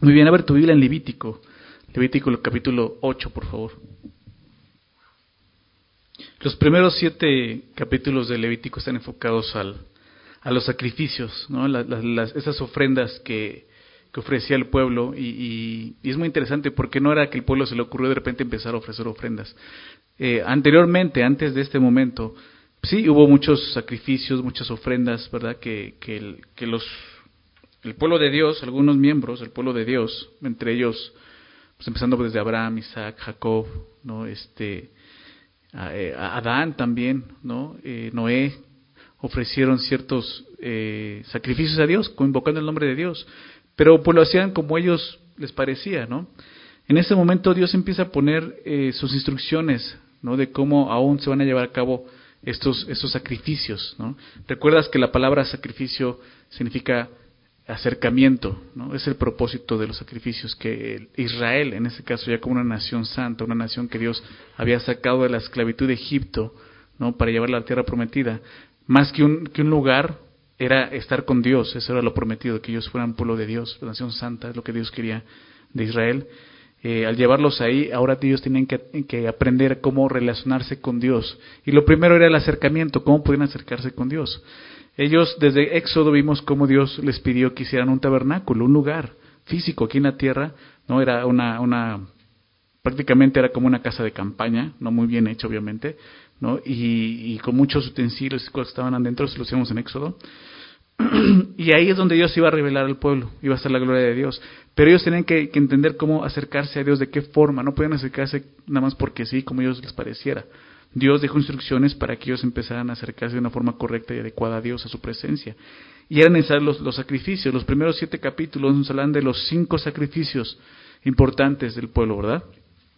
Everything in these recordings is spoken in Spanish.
Muy bien, a ver tu Biblia en Levítico. Levítico capítulo 8, por favor. Los primeros 7 capítulos de Levítico están enfocados a los sacrificios, ¿no? Esas ofrendas que ofrecía el pueblo y es muy interesante porque no era que el pueblo se le ocurrió de repente empezar a ofrecer ofrendas. Anteriormente, antes de este momento, sí hubo muchos sacrificios, muchas ofrendas, ¿verdad? Que el pueblo de Dios, algunos miembros del pueblo de Dios, entre ellos, pues empezando desde Abraham, Isaac, Jacob, ¿no? Adán también, ¿no? Noé, ofrecieron ciertos sacrificios a Dios, invocando el nombre de Dios, pero pues lo hacían como ellos les parecía, ¿no? En ese momento Dios empieza a poner sus instrucciones, ¿no? De cómo aún se van a llevar a cabo estos sacrificios, ¿no? Recuerdas que la palabra sacrificio significa acercamiento, ¿no? Es el propósito de los sacrificios, que Israel, en este caso ya como una nación santa, una nación que Dios había sacado de la esclavitud de Egipto, ¿no? Para llevarla a la tierra prometida, más que un lugar, era estar con Dios. Eso era lo prometido, que ellos fueran pueblo de Dios, la nación santa, es lo que Dios quería de Israel. Al llevarlos ahí, ahora ellos tienen que aprender cómo relacionarse con Dios, y lo primero era el acercamiento, cómo podían acercarse con Dios. Ellos, desde Éxodo, vimos cómo Dios les pidió que hicieran un tabernáculo, un lugar físico aquí en la tierra, ¿no? Era prácticamente era como una casa de campaña, no muy bien hecha, obviamente, ¿no? Y con muchos utensilios que estaban adentro, se los hicimos en Éxodo. Y ahí es donde Dios iba a revelar al pueblo, iba a ser la gloria de Dios. Pero ellos tenían que entender cómo acercarse a Dios, de qué forma. No podían acercarse nada más porque sí, como a ellos les pareciera. Dios dejó instrucciones para que ellos empezaran a acercarse de una forma correcta y adecuada a Dios, a su presencia. Y eran necesarios los sacrificios. Los primeros 7 capítulos nos hablan de los 5 sacrificios importantes del pueblo, ¿verdad?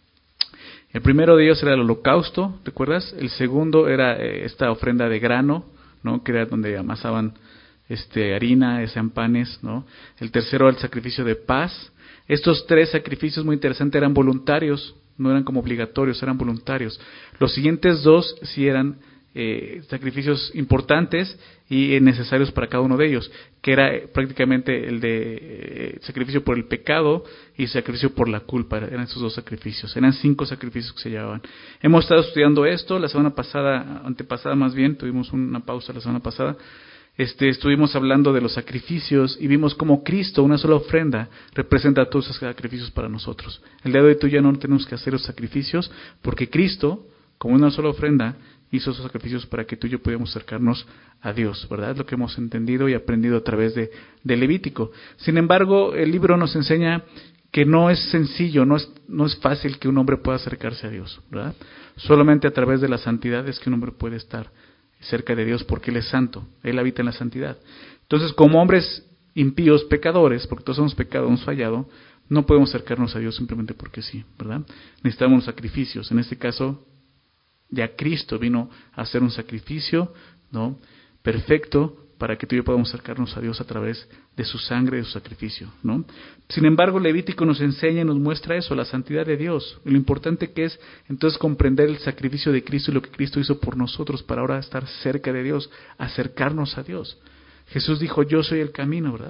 El primero de ellos era el holocausto, ¿recuerdas? El segundo era esta ofrenda de grano, ¿no? Que era donde amasaban harina, hacían panes, ¿no? El tercero era el sacrificio de paz. Estos 3 sacrificios, muy interesantes, eran voluntarios, no eran como obligatorios, eran voluntarios. Los siguientes 2 sí eran sacrificios importantes y necesarios para cada uno de ellos, que era prácticamente el de sacrificio por el pecado y sacrificio por la culpa. Eran esos 2 sacrificios, eran 5 sacrificios que se llevaban. Hemos estado estudiando esto la semana pasada, antepasada más bien, tuvimos una pausa la semana pasada. Estuvimos hablando de los sacrificios y vimos cómo Cristo, una sola ofrenda, representa todos esos sacrificios para nosotros. El día de hoy tú ya no tenemos que hacer los sacrificios, porque Cristo, como una sola ofrenda, hizo esos sacrificios para que tú y yo pudiéramos acercarnos a Dios, ¿verdad? Es lo que hemos entendido y aprendido a través de Levítico. Sin embargo, el libro nos enseña que no es sencillo, no es fácil que un hombre pueda acercarse a Dios, ¿verdad? Solamente a través de la santidad es que un hombre puede estar cerca de Dios, porque Él es santo, Él habita en la santidad. Entonces, como hombres impíos, pecadores, porque todos hemos pecado, hemos fallado, no podemos acercarnos a Dios simplemente porque sí, ¿verdad? Necesitamos sacrificios. En este caso, ya Cristo vino a hacer un sacrificio, ¿no? Perfecto, para que tú y yo podamos acercarnos a Dios a través de su sangre y de su sacrificio, ¿no? Sin embargo, Levítico nos enseña y nos muestra eso, la santidad de Dios, lo importante que es entonces comprender el sacrificio de Cristo y lo que Cristo hizo por nosotros para ahora estar cerca de Dios, acercarnos a Dios. Jesús dijo, yo soy el camino, ¿verdad?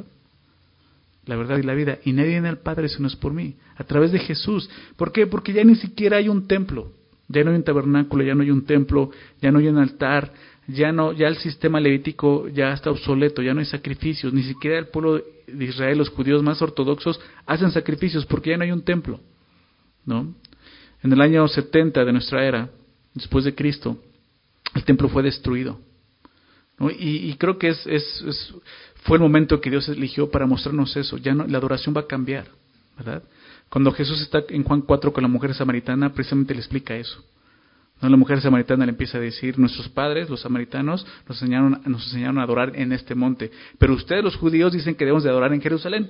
La verdad y la vida, y nadie viene al Padre si no es por mí, a través de Jesús. ¿Por qué? Porque ya ni siquiera hay un templo, ya no hay un tabernáculo, ya no hay un templo, ya no hay un altar, ya el sistema levítico ya está obsoleto, ya no hay sacrificios, ni siquiera el pueblo de Israel, los judíos más ortodoxos, hacen sacrificios porque ya no hay un templo, ¿no? En el año 70 de nuestra era, después de Cristo, el templo fue destruido, ¿no? Y creo que fue el momento que Dios eligió para mostrarnos eso. Ya no, la adoración va a cambiar, ¿verdad? Cuando Jesús está en Juan 4 con la mujer samaritana, precisamente le explica eso. ¿No? La mujer samaritana le empieza a decir, nuestros padres, los samaritanos, nos enseñaron a adorar en este monte, pero ustedes los judíos dicen que debemos de adorar en Jerusalén.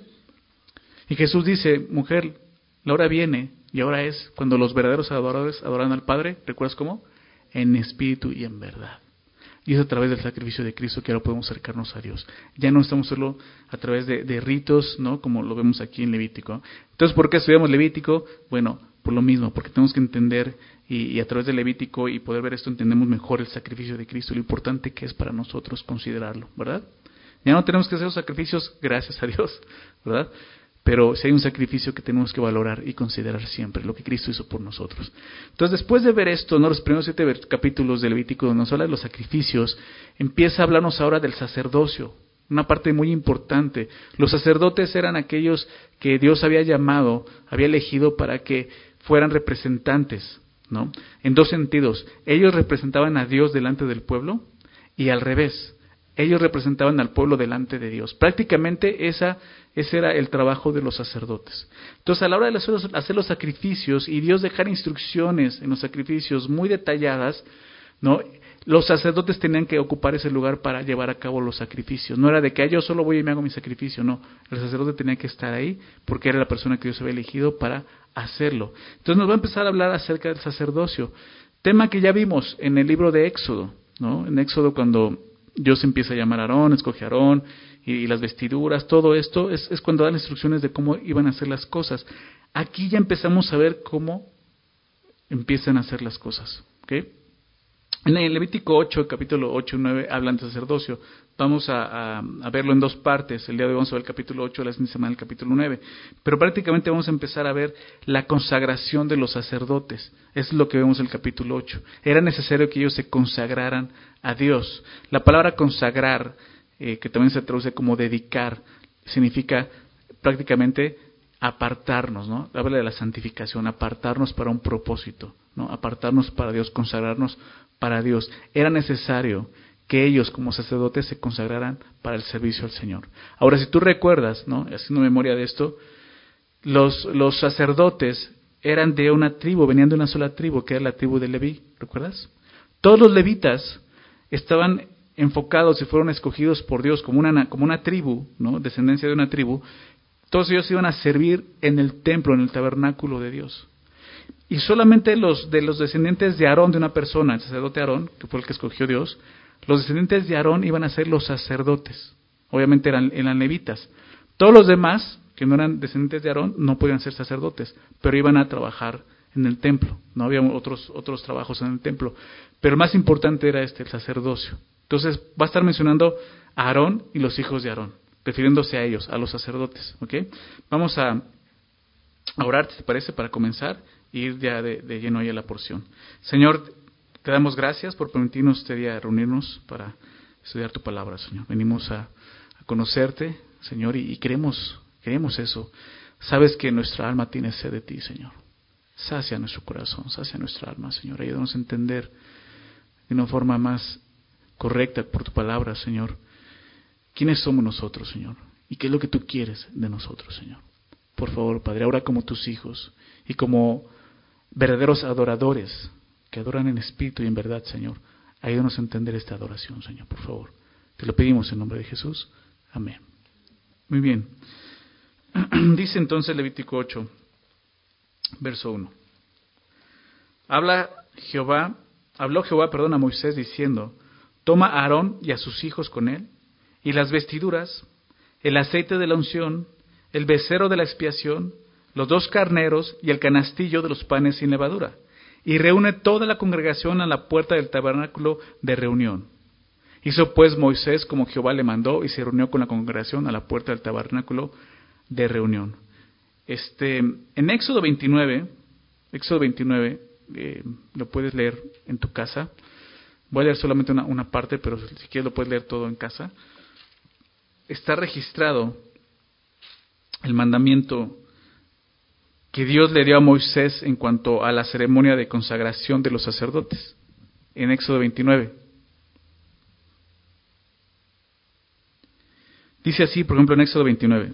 Y Jesús dice, mujer, la hora viene, y ahora es cuando los verdaderos adoradores adoran al Padre, ¿recuerdas cómo? En espíritu y en verdad. Y es a través del sacrificio de Cristo que ahora podemos acercarnos a Dios. Ya no estamos solo a través de ritos, ¿no? Como lo vemos aquí en Levítico. Entonces, ¿por qué estudiamos Levítico? Bueno, por lo mismo, porque tenemos que entender y a través de Levítico y poder ver esto entendemos mejor el sacrificio de Cristo, lo importante que es para nosotros considerarlo, ¿verdad? Ya no tenemos que hacer los sacrificios, gracias a Dios, ¿verdad? pero si hay un sacrificio que tenemos que valorar y considerar siempre, lo que Cristo hizo por nosotros. Entonces, después de ver esto, ¿no?, los primeros 7 capítulos del Levítico, donde nos habla de los sacrificios, empieza a hablarnos ahora del sacerdocio, una parte muy importante. Los sacerdotes eran aquellos que Dios había llamado, había elegido para que fueran representantes, ¿no? En 2 sentidos. Ellos representaban a Dios delante del pueblo y al revés. Ellos representaban al pueblo delante de Dios. Prácticamente ese era el trabajo de los sacerdotes. Entonces, a la hora de hacer los sacrificios y Dios dejar instrucciones en los sacrificios muy detalladas, ¿no?, los sacerdotes tenían que ocupar ese lugar para llevar a cabo los sacrificios. No era de que yo solo voy y me hago mi sacrificio, no. El sacerdote tenía que estar ahí porque era la persona que Dios había elegido para hacerlo. Entonces nos va a empezar a hablar acerca del sacerdocio, tema que ya vimos en el libro de Éxodo, ¿no? En Éxodo, cuando Dios empieza a llamar a Aarón, escoge a Aarón y las vestiduras, todo esto es cuando dan instrucciones de cómo iban a hacer las cosas. Aquí ya empezamos a ver cómo empiezan a hacer las cosas, ¿ok? En el Levítico 8, capítulo 8 y 9, hablan de sacerdocio. Vamos a verlo en 2 partes. El día de hoy vamos a ver el capítulo 8, la siguiente semana el capítulo 9. Pero prácticamente vamos a empezar a ver la consagración de los sacerdotes. Es lo que vemos en el capítulo 8. Era necesario que ellos se consagraran a Dios. La palabra consagrar, que también se traduce como dedicar, significa prácticamente apartarnos, ¿no? Habla de la santificación, apartarnos para un propósito, ¿no? Apartarnos para Dios, consagrarnos para Dios. Era necesario que ellos como sacerdotes se consagraran para el servicio al Señor. Ahora, si tú recuerdas, ¿no?, haciendo memoria de esto, los sacerdotes eran de una tribu, venían de una sola tribu, que era la tribu de Leví, ¿recuerdas? Todos los levitas estaban enfocados y fueron escogidos por Dios como una tribu, ¿no?, descendencia de una tribu. Todos ellos iban a servir en el templo, en el tabernáculo de Dios. Y solamente de los descendientes de Aarón, de una persona, el sacerdote Aarón, que fue el que escogió Dios, los descendientes de Aarón iban a ser los sacerdotes. Obviamente eran levitas. Todos los demás, que no eran descendientes de Aarón, no podían ser sacerdotes, pero iban a trabajar en el templo. No había otros trabajos en el templo. Pero el más importante era el sacerdocio. Entonces va a estar mencionando a Aarón y los hijos de Aarón, refiriéndose a ellos, a los sacerdotes. ¿Ok? Vamos a orar, ¿te parece?, para comenzar e ir ya de lleno ahí a la porción. Señor, te damos gracias por permitirnos este día reunirnos para estudiar tu palabra, Señor. Venimos a conocerte, Señor, y queremos eso. Sabes que nuestra alma tiene sed de ti, Señor. Sacia nuestro corazón, sacia nuestra alma, Señor. Ayúdanos a entender de una forma más correcta por tu palabra, Señor, quiénes somos nosotros, Señor, y qué es lo que tú quieres de nosotros, Señor. Por favor, Padre, ahora como tus hijos y como verdaderos adoradores que adoran en espíritu y en verdad, Señor, ayúdanos a entender esta adoración, Señor, por favor. Te lo pedimos en nombre de Jesús. Amén. Muy bien. Dice entonces Levítico 8, verso 1. Habló Jehová a Moisés diciendo: toma a Aarón y a sus hijos con él, y las vestiduras, el aceite de la unción, el becerro de la expiación, los 2 carneros y el canastillo de los panes sin levadura, y reúne toda la congregación a la puerta del tabernáculo de reunión. Hizo pues Moisés como Jehová le mandó, y se reunió con la congregación a la puerta del tabernáculo de reunión. En Éxodo 29, lo puedes leer en tu casa. Voy a leer solamente una parte, pero si quieres lo puedes leer todo en casa. Está registrado el mandamiento que Dios le dio a Moisés en cuanto a la ceremonia de consagración de los sacerdotes, en Éxodo 29. Dice así, por ejemplo, en Éxodo 29,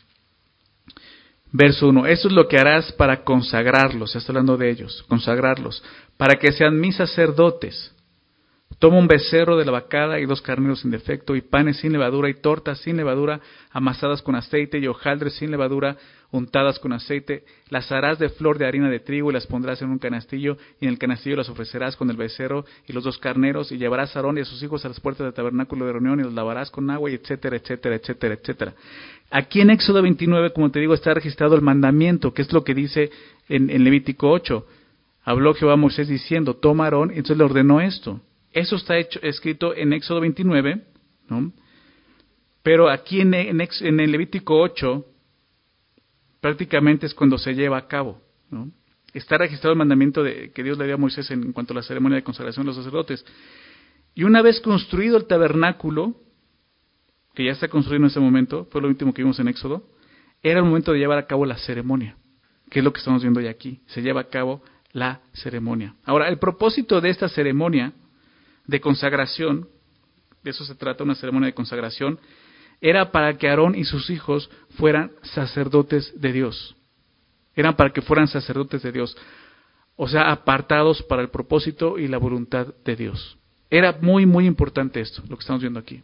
verso 1, eso es lo que harás para consagrarlos, se está hablando de ellos, consagrarlos, para que sean mis sacerdotes. Toma un becerro de la vacada y 2 carneros sin defecto, y panes sin levadura, y tortas sin levadura, amasadas con aceite, y hojaldres sin levadura, untadas con aceite. Las harás de flor de harina de trigo, y las pondrás en un canastillo, y en el canastillo las ofrecerás con el becerro y los 2 carneros, y llevarás a Aarón y a sus hijos a las puertas del tabernáculo de reunión, y los lavarás con agua, y etcétera, etcétera, etcétera, etcétera. Aquí en Éxodo 29, como te digo, está registrado el mandamiento, que es lo que dice en Levítico 8. Habló Jehová a Moisés diciendo: toma a Aarón, y entonces le ordenó esto. Eso está escrito en Éxodo 29, ¿no? Pero aquí en el Levítico 8 prácticamente es cuando se lleva a cabo, ¿no? Está registrado el mandamiento que Dios le dio a Moisés en cuanto a la ceremonia de consagración de los sacerdotes. Y una vez construido el tabernáculo, que ya está construido en ese momento, fue lo último que vimos en Éxodo, era el momento de llevar a cabo la ceremonia, que es lo que estamos viendo ya aquí. Se lleva a cabo la ceremonia. Ahora, el propósito de esta ceremonia de consagración, de eso se trata, una ceremonia de consagración, era para que Aarón y sus hijos fueran sacerdotes de Dios. Eran para que fueran sacerdotes de Dios. O sea, apartados para el propósito y la voluntad de Dios. Era muy, muy importante esto, lo que estamos viendo aquí.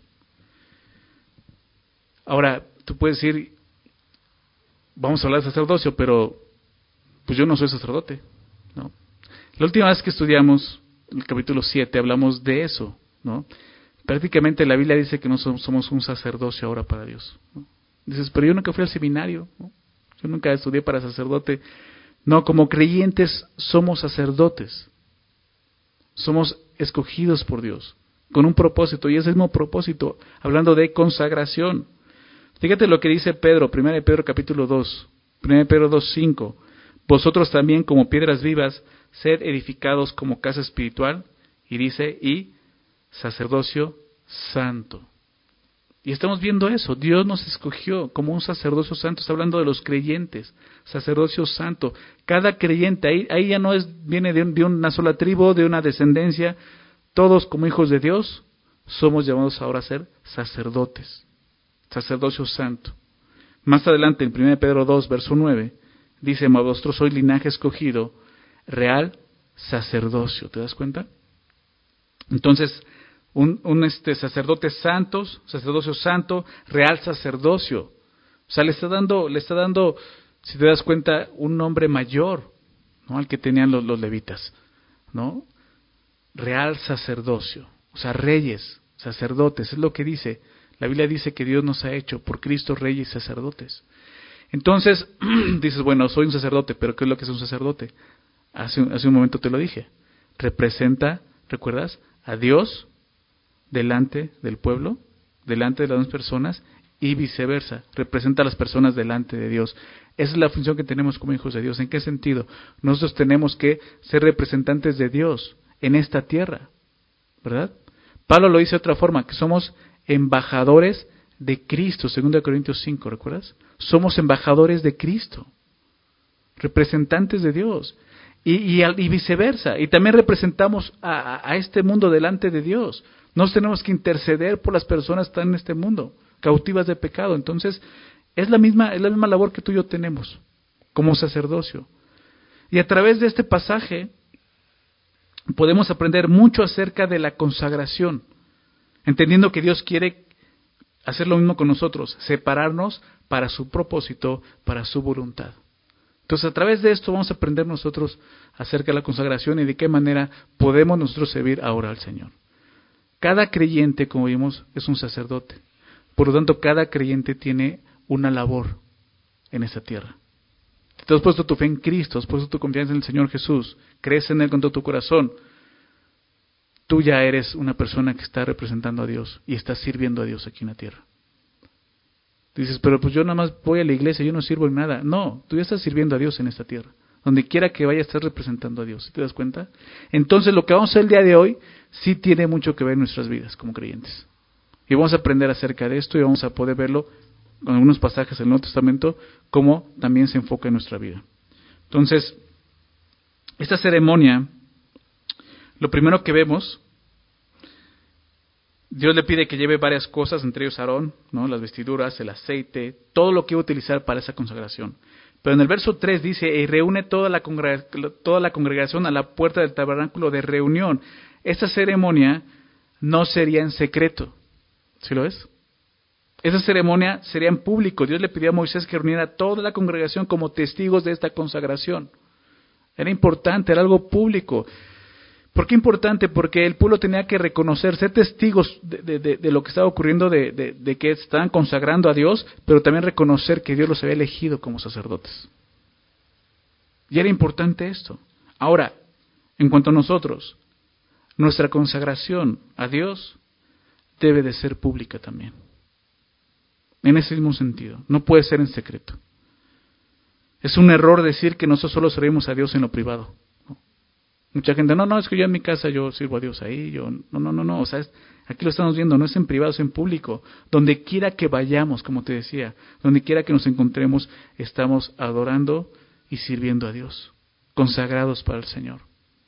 Ahora, tú puedes decir, vamos a hablar de sacerdocio, pero pues yo no soy sacerdote, ¿no? La última vez que estudiamos el capítulo 7 hablamos de eso, ¿no? Prácticamente la Biblia dice que no somos un sacerdocio ahora para Dios, ¿no? Dices, pero yo nunca fui al seminario, ¿no? Yo nunca estudié para sacerdote. No, como creyentes somos sacerdotes. Somos escogidos por Dios, con un propósito, y ese mismo propósito, hablando de consagración. Fíjate lo que dice Pedro, 1 Pedro capítulo 2, 1 Pedro 2:5. Vosotros también como piedras vivas, sed edificados como casa espiritual, y dice, y sacerdocio santo. Y estamos viendo eso, Dios nos escogió como un sacerdocio santo, está hablando de los creyentes, sacerdocio santo. Cada creyente, ahí ya no viene de una sola tribu, de una descendencia, todos como hijos de Dios, somos llamados ahora a ser sacerdotes, sacerdocio santo. Más adelante, en 1 Pedro 2, verso 9, dice, mas vosotros sois linaje escogido, real sacerdocio, ¿te das cuenta? Entonces, un sacerdote santos, sacerdocio santo, real sacerdocio. O sea, le está dando, si te das cuenta, un nombre mayor, ¿no? Al que tenían los levitas, ¿no? Real sacerdocio, o sea, reyes, sacerdotes, es lo que dice. La Biblia dice que Dios nos ha hecho por Cristo reyes y sacerdotes. Entonces, dices, bueno, soy un sacerdote, pero ¿qué es lo que es un sacerdote? Hace un momento te lo dije. Representa, ¿recuerdas? A Dios delante del pueblo, delante de las dos personas y viceversa. Representa a las personas delante de Dios. Esa es la función que tenemos como hijos de Dios. ¿En qué sentido? Nosotros tenemos que ser representantes de Dios en esta tierra, ¿verdad? Pablo lo dice de otra forma, que somos embajadores de Cristo, 2 Corintios 5, ¿recuerdas? Somos embajadores de Cristo, representantes de Dios, y viceversa, y también representamos a este mundo delante de Dios. Nos tenemos que interceder por las personas que están en este mundo, cautivas de pecado. Entonces, es la misma labor que tú y yo tenemos, como sacerdocio. Y a través de este pasaje, podemos aprender mucho acerca de la consagración, entendiendo que Dios quiere hacer lo mismo con nosotros, separarnos para su propósito, para su voluntad. Entonces, a través de esto vamos a aprender nosotros acerca de la consagración y de qué manera podemos nosotros servir ahora al Señor. Cada creyente, como vimos, es un sacerdote. Por lo tanto, cada creyente tiene una labor en esta tierra. Si tú has puesto tu fe en Cristo, has puesto tu confianza en el Señor Jesús, crees en Él con todo tu corazón, tú ya eres una persona que está representando a Dios y estás sirviendo a Dios aquí en la tierra. Dices, pero pues yo nada más voy a la iglesia, yo no sirvo en nada. No, tú ya estás sirviendo a Dios en esta tierra. Donde quiera que vaya, estás representando a Dios. ¿Te das cuenta? Entonces, lo que vamos a hacer el día de hoy sí tiene mucho que ver en nuestras vidas como creyentes. Y vamos a aprender acerca de esto y vamos a poder verlo con algunos pasajes del Nuevo Testamento, cómo también se enfoca en nuestra vida. Entonces, esta ceremonia, lo primero que vemos, Dios le pide que lleve varias cosas, entre ellos Aarón, ¿no? Las vestiduras, el aceite, todo lo que iba a utilizar para esa consagración. Pero en el verso 3 dice, y reúne toda la congregación a la puerta del tabernáculo de reunión. Esta ceremonia no sería en secreto. ¿Sí lo ves? Esa ceremonia sería en público. Dios le pidió a Moisés que reuniera a toda la congregación como testigos de esta consagración. Era importante, era algo público. ¿Por qué importante? Porque el pueblo tenía que reconocer, ser testigos de lo que estaba ocurriendo, de que estaban consagrando a Dios, pero también reconocer que Dios los había elegido como sacerdotes. Y era importante esto. Ahora, en cuanto a nosotros, nuestra consagración a Dios debe de ser pública también. En ese mismo sentido, no puede ser en secreto. Es un error decir que nosotros solo servimos a Dios en lo privado. Mucha gente, no, es que yo en mi casa yo sirvo a Dios ahí, no, o sea, aquí lo estamos viendo, no es en privado, es en público. Donde quiera que vayamos, como te decía, donde quiera que nos encontremos, estamos adorando y sirviendo a Dios, consagrados para el Señor.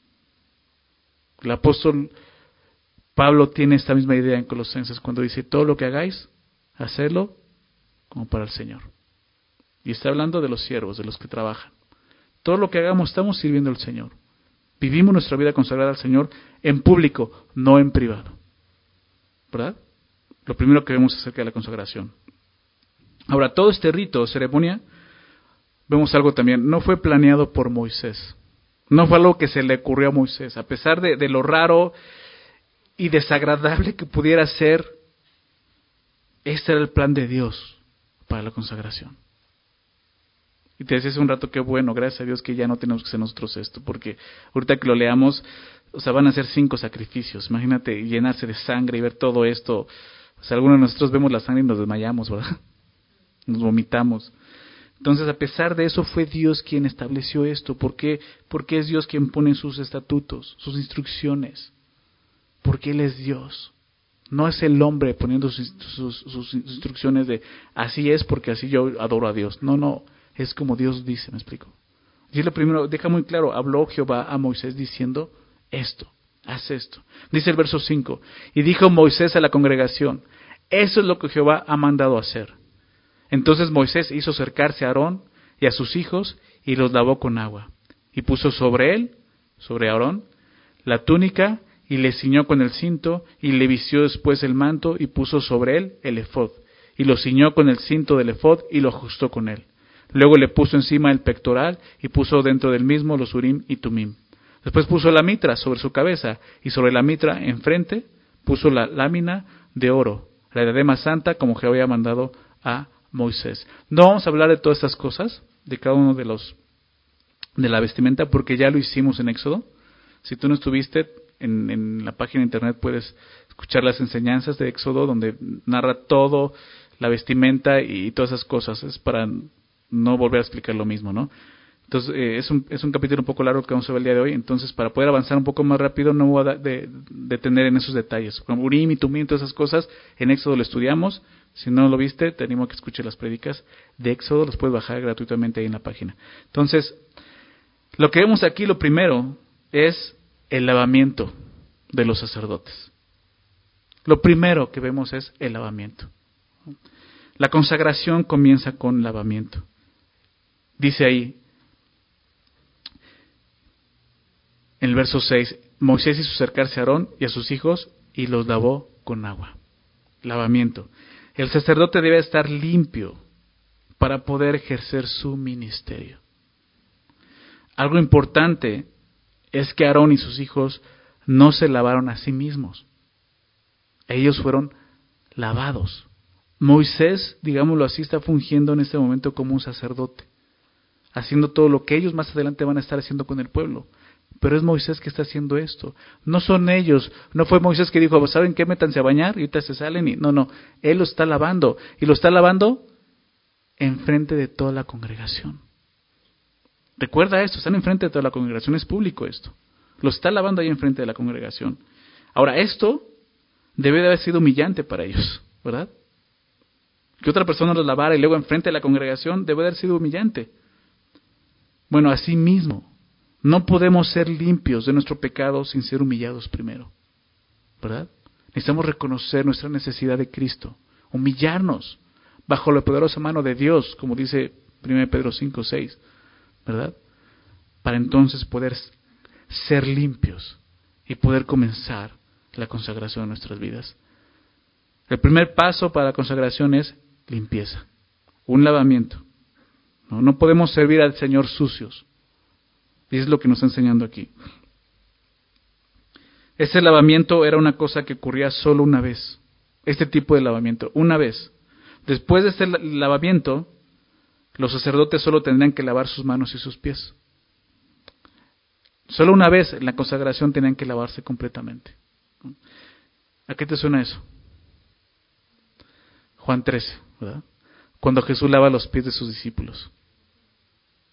El apóstol Pablo tiene esta misma idea en Colosenses cuando dice, todo lo que hagáis, hacedlo como para el Señor. Y está hablando de los siervos, de los que trabajan. Todo lo que hagamos, estamos sirviendo al Señor. Vivimos nuestra vida consagrada al Señor en público, no en privado. ¿Verdad? Lo primero que vemos acerca de la consagración. Ahora, todo este rito o ceremonia, vemos algo también, no fue planeado por Moisés. No fue algo que se le ocurrió a Moisés. A pesar de lo raro y desagradable que pudiera ser, este era el plan de Dios para la consagración. Y te decía hace un rato que bueno, gracias a Dios que ya no tenemos que hacer nosotros esto, porque ahorita que lo leamos, o sea, van a ser 5 sacrificios. Imagínate llenarse de sangre y ver todo esto. O sea, algunos de nosotros vemos la sangre y nos desmayamos, ¿verdad? Nos vomitamos. Entonces, a pesar de eso, fue Dios quien estableció esto. ¿Por qué? Porque es Dios quien pone sus estatutos, sus instrucciones. Porque Él es Dios. No es el hombre poniendo sus instrucciones de así es porque así yo adoro a Dios. No. Es como Dios dice, ¿me explico? Y lo primero, deja muy claro, habló Jehová a Moisés diciendo esto, haz esto. Dice el verso 5, y dijo Moisés a la congregación, eso es lo que Jehová ha mandado hacer. Entonces Moisés hizo acercarse a Aarón y a sus hijos y los lavó con agua. Y puso sobre él, sobre Aarón, la túnica y le ciñó con el cinto y le vistió después el manto y puso sobre él el efod. Y lo ciñó con el cinto del efod y lo ajustó con él. Luego le puso encima el pectoral y puso dentro del mismo los urim y tumim. Después puso la mitra sobre su cabeza y sobre la mitra enfrente puso la lámina de oro, la diadema santa como Jehová había mandado a Moisés. No vamos a hablar de todas estas cosas, de cada uno de la vestimenta, porque ya lo hicimos en Éxodo. Si tú no estuviste en la página de internet puedes escuchar las enseñanzas de Éxodo donde narra todo, la vestimenta y todas esas cosas. Es para no volver a explicar lo mismo, ¿no? Entonces, es un capítulo un poco largo que vamos a ver el día de hoy. Entonces, para poder avanzar un poco más rápido, no voy a detener en esos detalles. Como Urim y Tumim, todas esas cosas, en Éxodo lo estudiamos. Si no lo viste, te animo a que escuches las prédicas de Éxodo. Los puedes bajar gratuitamente ahí en la página. Entonces, lo que vemos aquí, lo primero, es el lavamiento de los sacerdotes. Lo primero que vemos es el lavamiento. La consagración comienza con lavamiento. Dice ahí, en el verso 6, Moisés hizo acercarse a Aarón y a sus hijos y los lavó con agua. Lavamiento. El sacerdote debe estar limpio para poder ejercer su ministerio. Algo importante es que Aarón y sus hijos no se lavaron a sí mismos. Ellos fueron lavados. Moisés, digámoslo así, está fungiendo en este momento como un sacerdote, haciendo todo lo que ellos más adelante van a estar haciendo con el pueblo. Pero es Moisés que está haciendo esto. No son ellos. No fue Moisés que dijo, ¿saben qué? Métanse a bañar y ahorita se salen. No. Él lo está lavando. Y lo está lavando enfrente de toda la congregación. Recuerda esto, están enfrente de toda la congregación. Es público esto. Lo está lavando ahí enfrente de la congregación. Ahora, esto debe de haber sido humillante para ellos, ¿verdad? Que otra persona los lavara y luego enfrente de la congregación debe de haber sido humillante. Bueno, así mismo, no podemos ser limpios de nuestro pecado sin ser humillados primero, ¿verdad? Necesitamos reconocer nuestra necesidad de Cristo, humillarnos bajo la poderosa mano de Dios, como dice 1 Pedro 5:6, ¿verdad? Para entonces poder ser limpios y poder comenzar la consagración de nuestras vidas. El primer paso para la consagración es limpieza, un lavamiento. No podemos servir al Señor sucios. Y es lo que nos está enseñando aquí. Ese lavamiento era una cosa que ocurría solo una vez. Este tipo de lavamiento, una vez. Después de este lavamiento, los sacerdotes solo tendrían que lavar sus manos y sus pies. Solo una vez en la consagración tenían que lavarse completamente. ¿A qué te suena eso? Juan 13, ¿verdad? Cuando Jesús lava los pies de sus discípulos.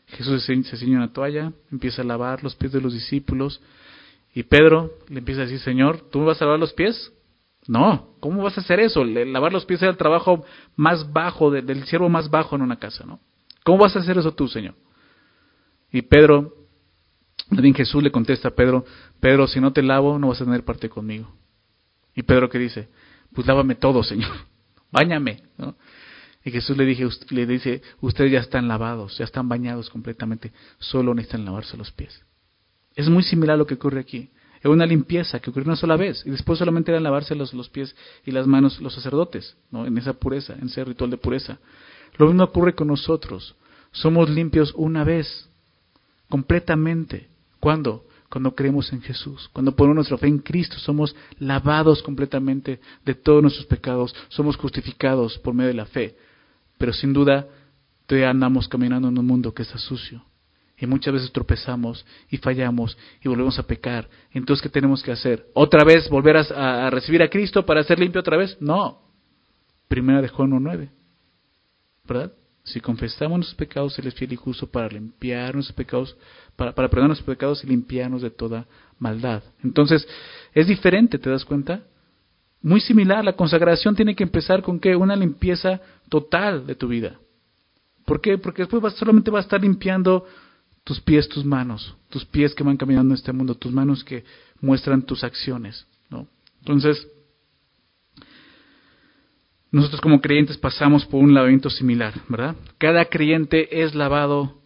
Jesús se ciñe una toalla, empieza a lavar los pies de los discípulos, y Pedro le empieza a decir, Señor, ¿tú me vas a lavar los pies? No, ¿cómo vas a hacer eso? Lavar los pies era el trabajo más bajo, del siervo más bajo en una casa, ¿no? ¿Cómo vas a hacer eso tú, Señor? Y Pedro, también Jesús le contesta a Pedro, Pedro, si no te lavo, no vas a tener parte conmigo. Y Pedro, ¿qué dice? Pues lávame todo, Señor, báñame, ¿no? Y Jesús le dice, ustedes ya están lavados, ya están bañados completamente, solo necesitan lavarse los pies. Es muy similar a lo que ocurre aquí. Es una limpieza que ocurrió una sola vez, y después solamente eran lavarse los pies y las manos los sacerdotes, ¿no? En esa pureza, en ese ritual de pureza. Lo mismo ocurre con nosotros. Somos limpios una vez, completamente. ¿Cuándo? Cuando creemos en Jesús. Cuando ponemos nuestra fe en Cristo, somos lavados completamente de todos nuestros pecados. Somos justificados por medio de la fe. Pero sin duda, todavía andamos caminando en un mundo que está sucio. Y muchas veces tropezamos y fallamos y volvemos a pecar. Entonces, ¿qué tenemos que hacer? ¿Otra vez volver a recibir a Cristo para ser limpio otra vez? No. Primera de Juan 1:9. ¿Verdad? Si confesamos nuestros pecados, Él es fiel y justo para limpiar nuestros pecados, para perdonar nuestros pecados y limpiarnos de toda maldad. Entonces, es diferente, ¿te das cuenta? Muy similar, la consagración tiene que empezar con ¿qué? Una limpieza total de tu vida. ¿Por qué? Porque después solamente vas a estar limpiando tus pies, tus manos, tus pies que van caminando en este mundo, tus manos que muestran tus acciones, ¿no? Entonces, nosotros como creyentes pasamos por un lavamiento similar, ¿verdad? Cada creyente es lavado.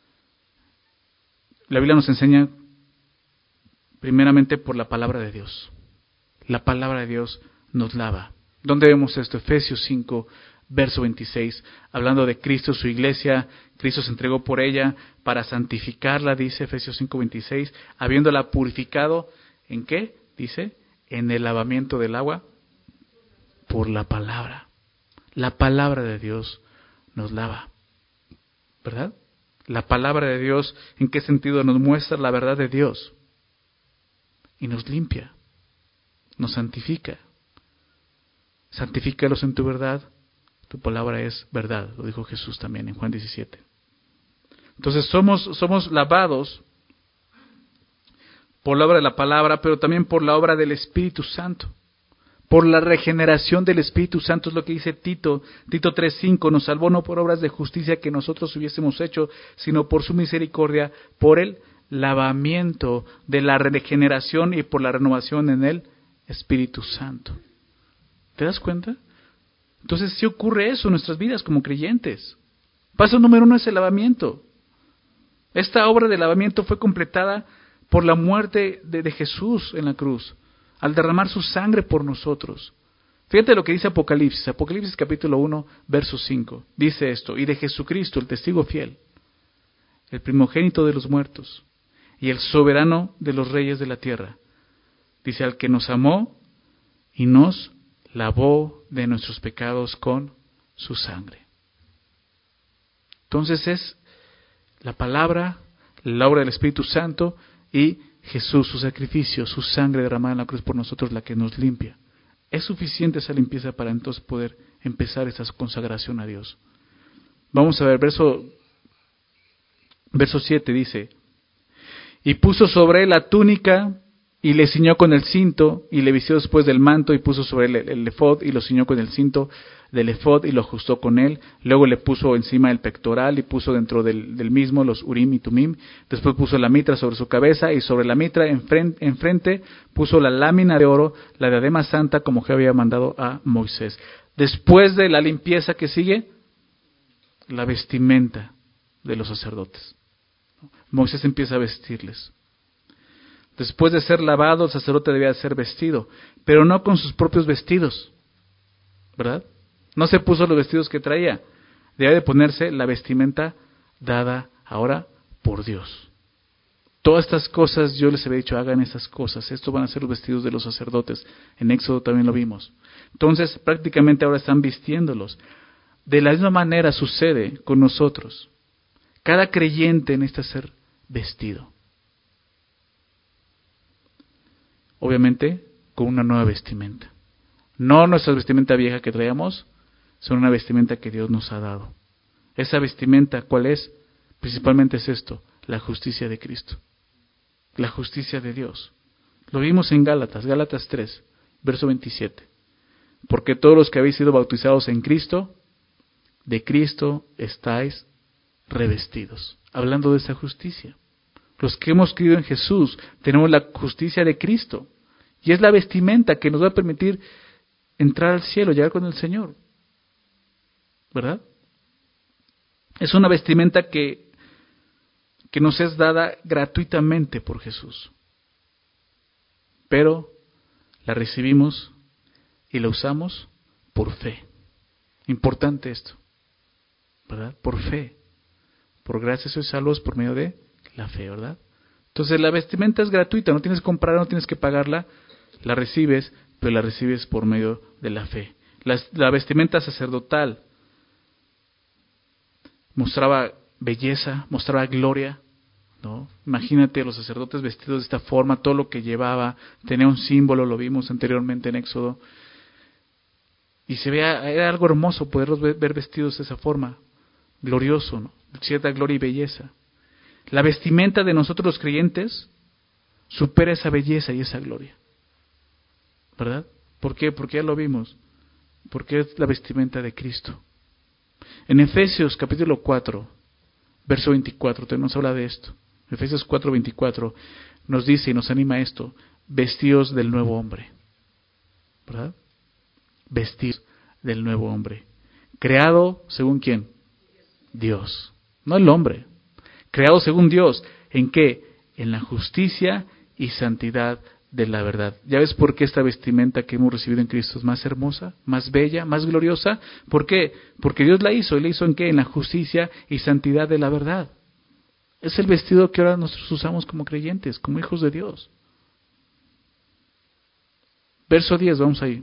La Biblia nos enseña primeramente por la palabra de Dios. La palabra de Dios nos lava. ¿Dónde vemos esto? Efesios 5, verso 26, hablando de Cristo, su iglesia. Cristo se entregó por ella para santificarla, dice Efesios 5, 26, habiéndola purificado, ¿en qué? Dice, en el lavamiento del agua por la palabra. La palabra de Dios nos lava, ¿verdad? La palabra de Dios, ¿en qué sentido? Nos muestra la verdad de Dios y nos limpia, nos santifica. Santifícalos en tu verdad, tu palabra es verdad, lo dijo Jesús también en Juan 17. Entonces somos lavados por la obra de la palabra, pero también por la obra del Espíritu Santo. Por la regeneración del Espíritu Santo es lo que dice Tito 3:5, nos salvó no por obras de justicia que nosotros hubiésemos hecho, sino por su misericordia, por el lavamiento de la regeneración y por la renovación en el Espíritu Santo. ¿Te das cuenta? Entonces sí ocurre eso en nuestras vidas como creyentes. Paso número 1 es el lavamiento. Esta obra de lavamiento fue completada por la muerte de Jesús en la cruz, al derramar su sangre por nosotros. Fíjate lo que dice Apocalipsis capítulo 1, verso 5. Dice esto, y de Jesucristo, el testigo fiel, el primogénito de los muertos y el soberano de los reyes de la tierra. Dice, al que nos amó y nos lavó de nuestros pecados con su sangre. Entonces es la palabra, la obra del Espíritu Santo y Jesús, su sacrificio, su sangre derramada en la cruz por nosotros, la que nos limpia. Es suficiente esa limpieza para entonces poder empezar esa consagración a Dios. Vamos a ver, verso 7 dice, y puso sobre él la túnica y le ciñó con el cinto y le vistió después del manto y puso sobre él el efod y lo ciñó con el cinto del efod y lo ajustó con él. Luego le puso encima el pectoral y puso dentro del mismo los urim y tumim. Después puso la mitra sobre su cabeza y sobre la mitra enfrente puso la lámina de oro, la diadema santa como Jehová había mandado a Moisés. Después de la limpieza que sigue, la vestimenta de los sacerdotes. Moisés empieza a vestirles. Después de ser lavado, el sacerdote debía ser vestido, pero no con sus propios vestidos, ¿verdad? No se puso los vestidos que traía. Debía de ponerse la vestimenta dada ahora por Dios. Todas estas cosas, yo les había dicho, hagan esas cosas. Estos van a ser los vestidos de los sacerdotes. En Éxodo también lo vimos. Entonces, prácticamente ahora están vistiéndolos. De la misma manera sucede con nosotros. Cada creyente necesita ser vestido. Obviamente, con una nueva vestimenta. No nuestra vestimenta vieja que traíamos, sino una vestimenta que Dios nos ha dado. Esa vestimenta, ¿cuál es? Principalmente es esto, la justicia de Cristo, la justicia de Dios. Lo vimos en Gálatas 3, verso 27. Porque todos los que habéis sido bautizados en Cristo, de Cristo estáis revestidos. Hablando de esa justicia. Los que hemos creído en Jesús tenemos la justicia de Cristo. Y es la vestimenta que nos va a permitir entrar al cielo, llegar con el Señor. ¿Verdad? Es una vestimenta que nos es dada gratuitamente por Jesús. Pero la recibimos y la usamos por fe. Importante esto, ¿verdad? Por fe. Por gracia sois salvos por medio de la fe, ¿verdad? Entonces la vestimenta es gratuita, no tienes que comprarla, no tienes que pagarla, la recibes, pero la recibes por medio de la fe. La vestimenta sacerdotal mostraba belleza, mostraba gloria, ¿no? Imagínate los sacerdotes vestidos de esta forma, todo lo que llevaba, tenía un símbolo, lo vimos anteriormente en Éxodo, y era algo hermoso poderlos ver vestidos de esa forma, glorioso, ¿no? Cierta gloria y belleza. La vestimenta de nosotros los creyentes supera esa belleza y esa gloria, ¿verdad? ¿Por qué? Porque ya lo vimos, porque es la vestimenta de Cristo. En Efesios capítulo 4, verso 24, nos habla de esto. Efesios 4, 24 nos dice y nos anima a esto: vestidos del nuevo hombre, ¿verdad? Vestidos del nuevo hombre. Creado según ¿quién? Dios, no el hombre. Creado según Dios. ¿En qué? En la justicia y santidad de la verdad. ¿Ya ves por qué esta vestimenta que hemos recibido en Cristo es más hermosa, más bella, más gloriosa? ¿Por qué? Porque Dios la hizo. ¿Y la hizo en qué? En la justicia y santidad de la verdad. Es el vestido que ahora nosotros usamos como creyentes, como hijos de Dios. Verso 10, vamos ahí.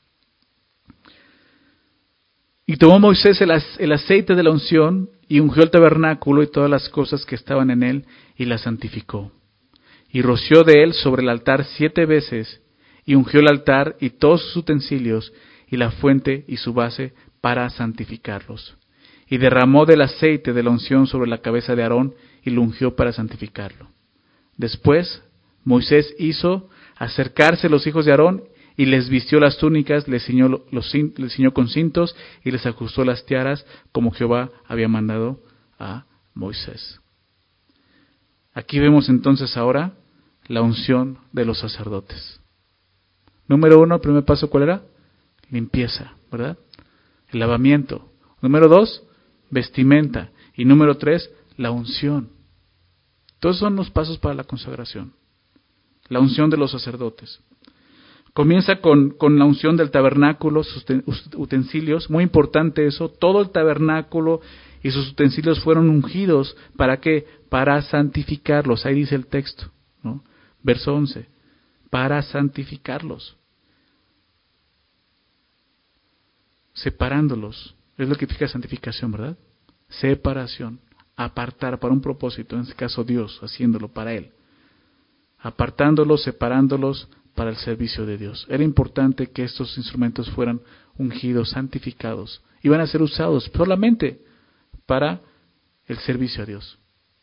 Y tomó Moisés el aceite de la unción y ungió el tabernáculo y todas las cosas que estaban en él y las santificó. Y roció de él sobre el altar 7 veces y ungió el altar y todos sus utensilios y la fuente y su base para santificarlos. Y derramó del aceite de la unción sobre la cabeza de Aarón y lo ungió para santificarlo. Después Moisés hizo acercarse los hijos de Aarón y les vistió las túnicas, les ciñó con cintos y les ajustó las tiaras como Jehová había mandado a Moisés. Aquí vemos entonces ahora la unción de los sacerdotes. Número 1, el primer paso, ¿cuál era? Limpieza, ¿verdad? El lavamiento. Número 2, vestimenta. Y número 3, la unción. Todos son los pasos para la consagración. La unción de los sacerdotes. Comienza con la unción del tabernáculo, sus utensilios. Muy importante eso. Todo el tabernáculo y sus utensilios fueron ungidos. ¿Para qué? Para santificarlos. Ahí dice el texto, ¿no? Verso 11. Para santificarlos. Separándolos. Es lo que significa santificación, ¿verdad? Separación. Apartar para un propósito. En este caso Dios, haciéndolo para Él. Apartándolos, separándolos para el servicio de Dios. Era importante que estos instrumentos fueran ungidos, santificados. Iban a ser usados solamente para el servicio a Dios.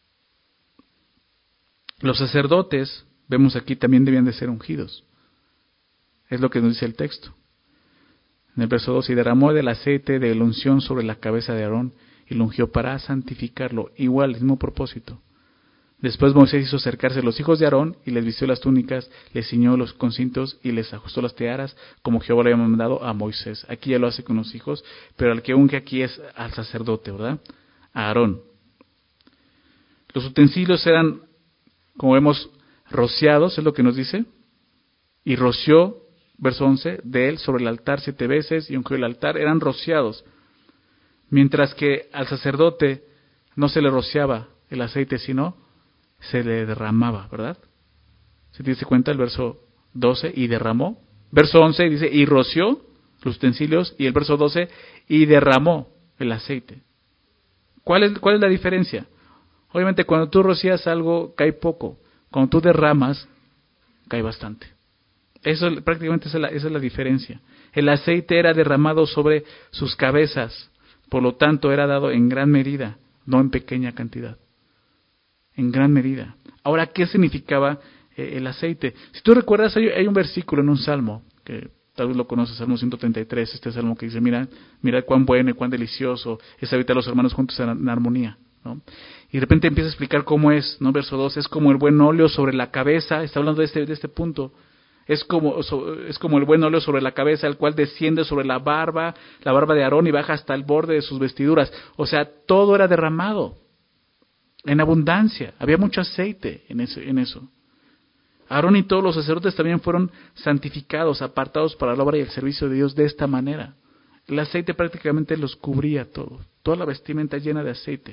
Los sacerdotes, vemos aquí, también debían de ser ungidos. Es lo que nos dice el texto. En el verso 2, y derramó del aceite de la unción sobre la cabeza de Aarón y lo ungió para santificarlo. Igual, el mismo propósito. Después Moisés hizo acercarse a los hijos de Aarón y les vistió las túnicas, les ciñó los con cintos y les ajustó las tiaras como Jehová le había mandado a Moisés. Aquí ya lo hace con los hijos, pero el que unge aquí es al sacerdote, ¿verdad? A Aarón. Los utensilios eran, como vemos, rociados, es lo que nos dice. Y roció, verso 11, de él sobre el altar 7 veces y ungió el altar. Eran rociados. Mientras que al sacerdote no se le rociaba el aceite, sino se le derramaba, ¿verdad? ¿Se te dice cuenta el verso 12? Y derramó. Verso 11 dice, y roció los utensilios. Y el verso 12, y derramó el aceite. ¿Cuál es la diferencia? Obviamente cuando tú rocías algo, cae poco. Cuando tú derramas, cae bastante. Eso prácticamente esa es la diferencia. El aceite era derramado sobre sus cabezas. Por lo tanto, era dado en gran medida no en pequeña cantidad, en gran medida. Ahora, ¿qué significaba el aceite? Si tú recuerdas, hay un versículo en un salmo, que tal vez lo conoces, Salmo 133, este salmo que dice, mira cuán bueno y cuán delicioso es habitar los hermanos juntos en armonía, ¿no? Y de repente empieza a explicar cómo es, ¿no? Verso 2, es como el buen óleo sobre la cabeza, está hablando de este punto, es como el buen óleo sobre la cabeza, el cual desciende sobre la barba de Aarón y baja hasta el borde de sus vestiduras. O sea, todo era derramado en abundancia, había mucho aceite en eso. Aarón y todos los sacerdotes también fueron santificados, apartados para la obra y el servicio de Dios de esta manera. El aceite prácticamente los cubría todo, toda la vestimenta llena de aceite.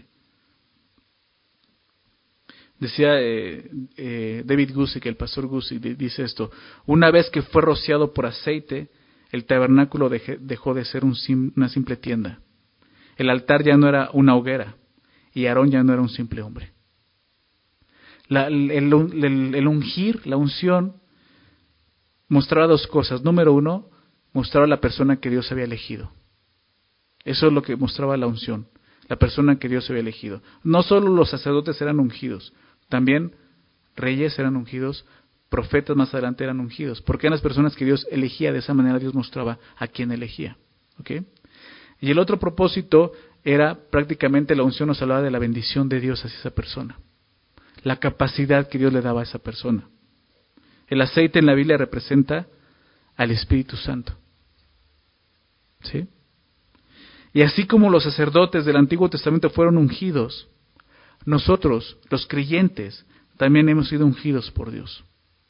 Decía David Gusick, el pastor Gusick, dice esto: una vez que fue rociado por aceite, el tabernáculo dejó de ser una simple tienda. El altar ya no era una hoguera y Aarón ya no era un simple hombre. El ungir, la unción, mostraba dos cosas. Número uno, mostraba la persona que Dios había elegido. Eso es lo que mostraba la unción, la persona que Dios había elegido. No solo los sacerdotes eran ungidos, también reyes eran ungidos, profetas más adelante eran ungidos, porque eran las personas que Dios elegía. De esa manera Dios mostraba a quién elegía. ¿Okay? Y el otro propósito era prácticamente la unción, nos hablaba de la bendición de Dios hacia esa persona, la capacidad que Dios le daba a esa persona. El aceite en la Biblia representa al Espíritu Santo. ¿Sí? Y así como los sacerdotes del Antiguo Testamento fueron ungidos, nosotros, los creyentes, también hemos sido ungidos por Dios.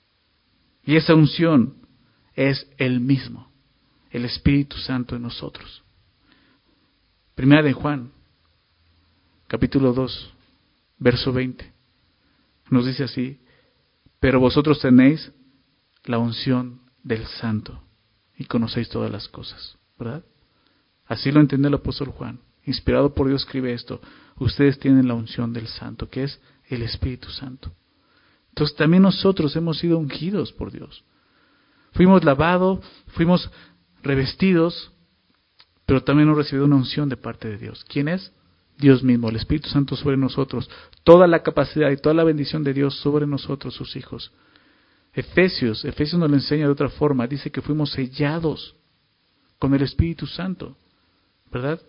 Y esa unción es el mismo, el Espíritu Santo en nosotros. Primera de Juan, capítulo 2, verso 20. Nos dice así: pero vosotros tenéis la unción del Santo y conocéis todas las cosas, ¿verdad? Así lo entiende el apóstol Juan, inspirado por Dios, escribe esto: ustedes tienen la unción del Santo, que es el Espíritu Santo. Entonces también nosotros hemos sido ungidos por Dios. Fuimos lavados, fuimos revestidos, pero también hemos recibido una unción de parte de Dios. ¿Quién es? Dios mismo, el Espíritu Santo sobre nosotros. Toda la capacidad y toda la bendición de Dios sobre nosotros, sus hijos. Efesios nos lo enseña de otra forma. Dice que fuimos sellados con el Espíritu Santo, ¿verdad?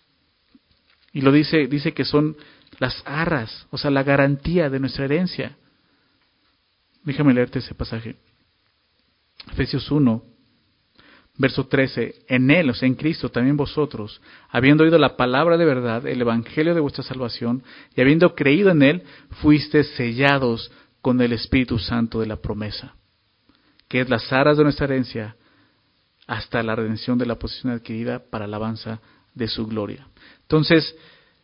Y lo dice que son las arras, o sea, la garantía de nuestra herencia. Déjame leerte ese pasaje. Efesios 1, verso 13, en Él, o sea, en Cristo, también vosotros, habiendo oído la palabra de verdad, el evangelio de vuestra salvación, y habiendo creído en Él, fuisteis sellados con el Espíritu Santo de la promesa, que es las arras de nuestra herencia, hasta la redención de la posesión adquirida para alabanza de su gloria. Entonces,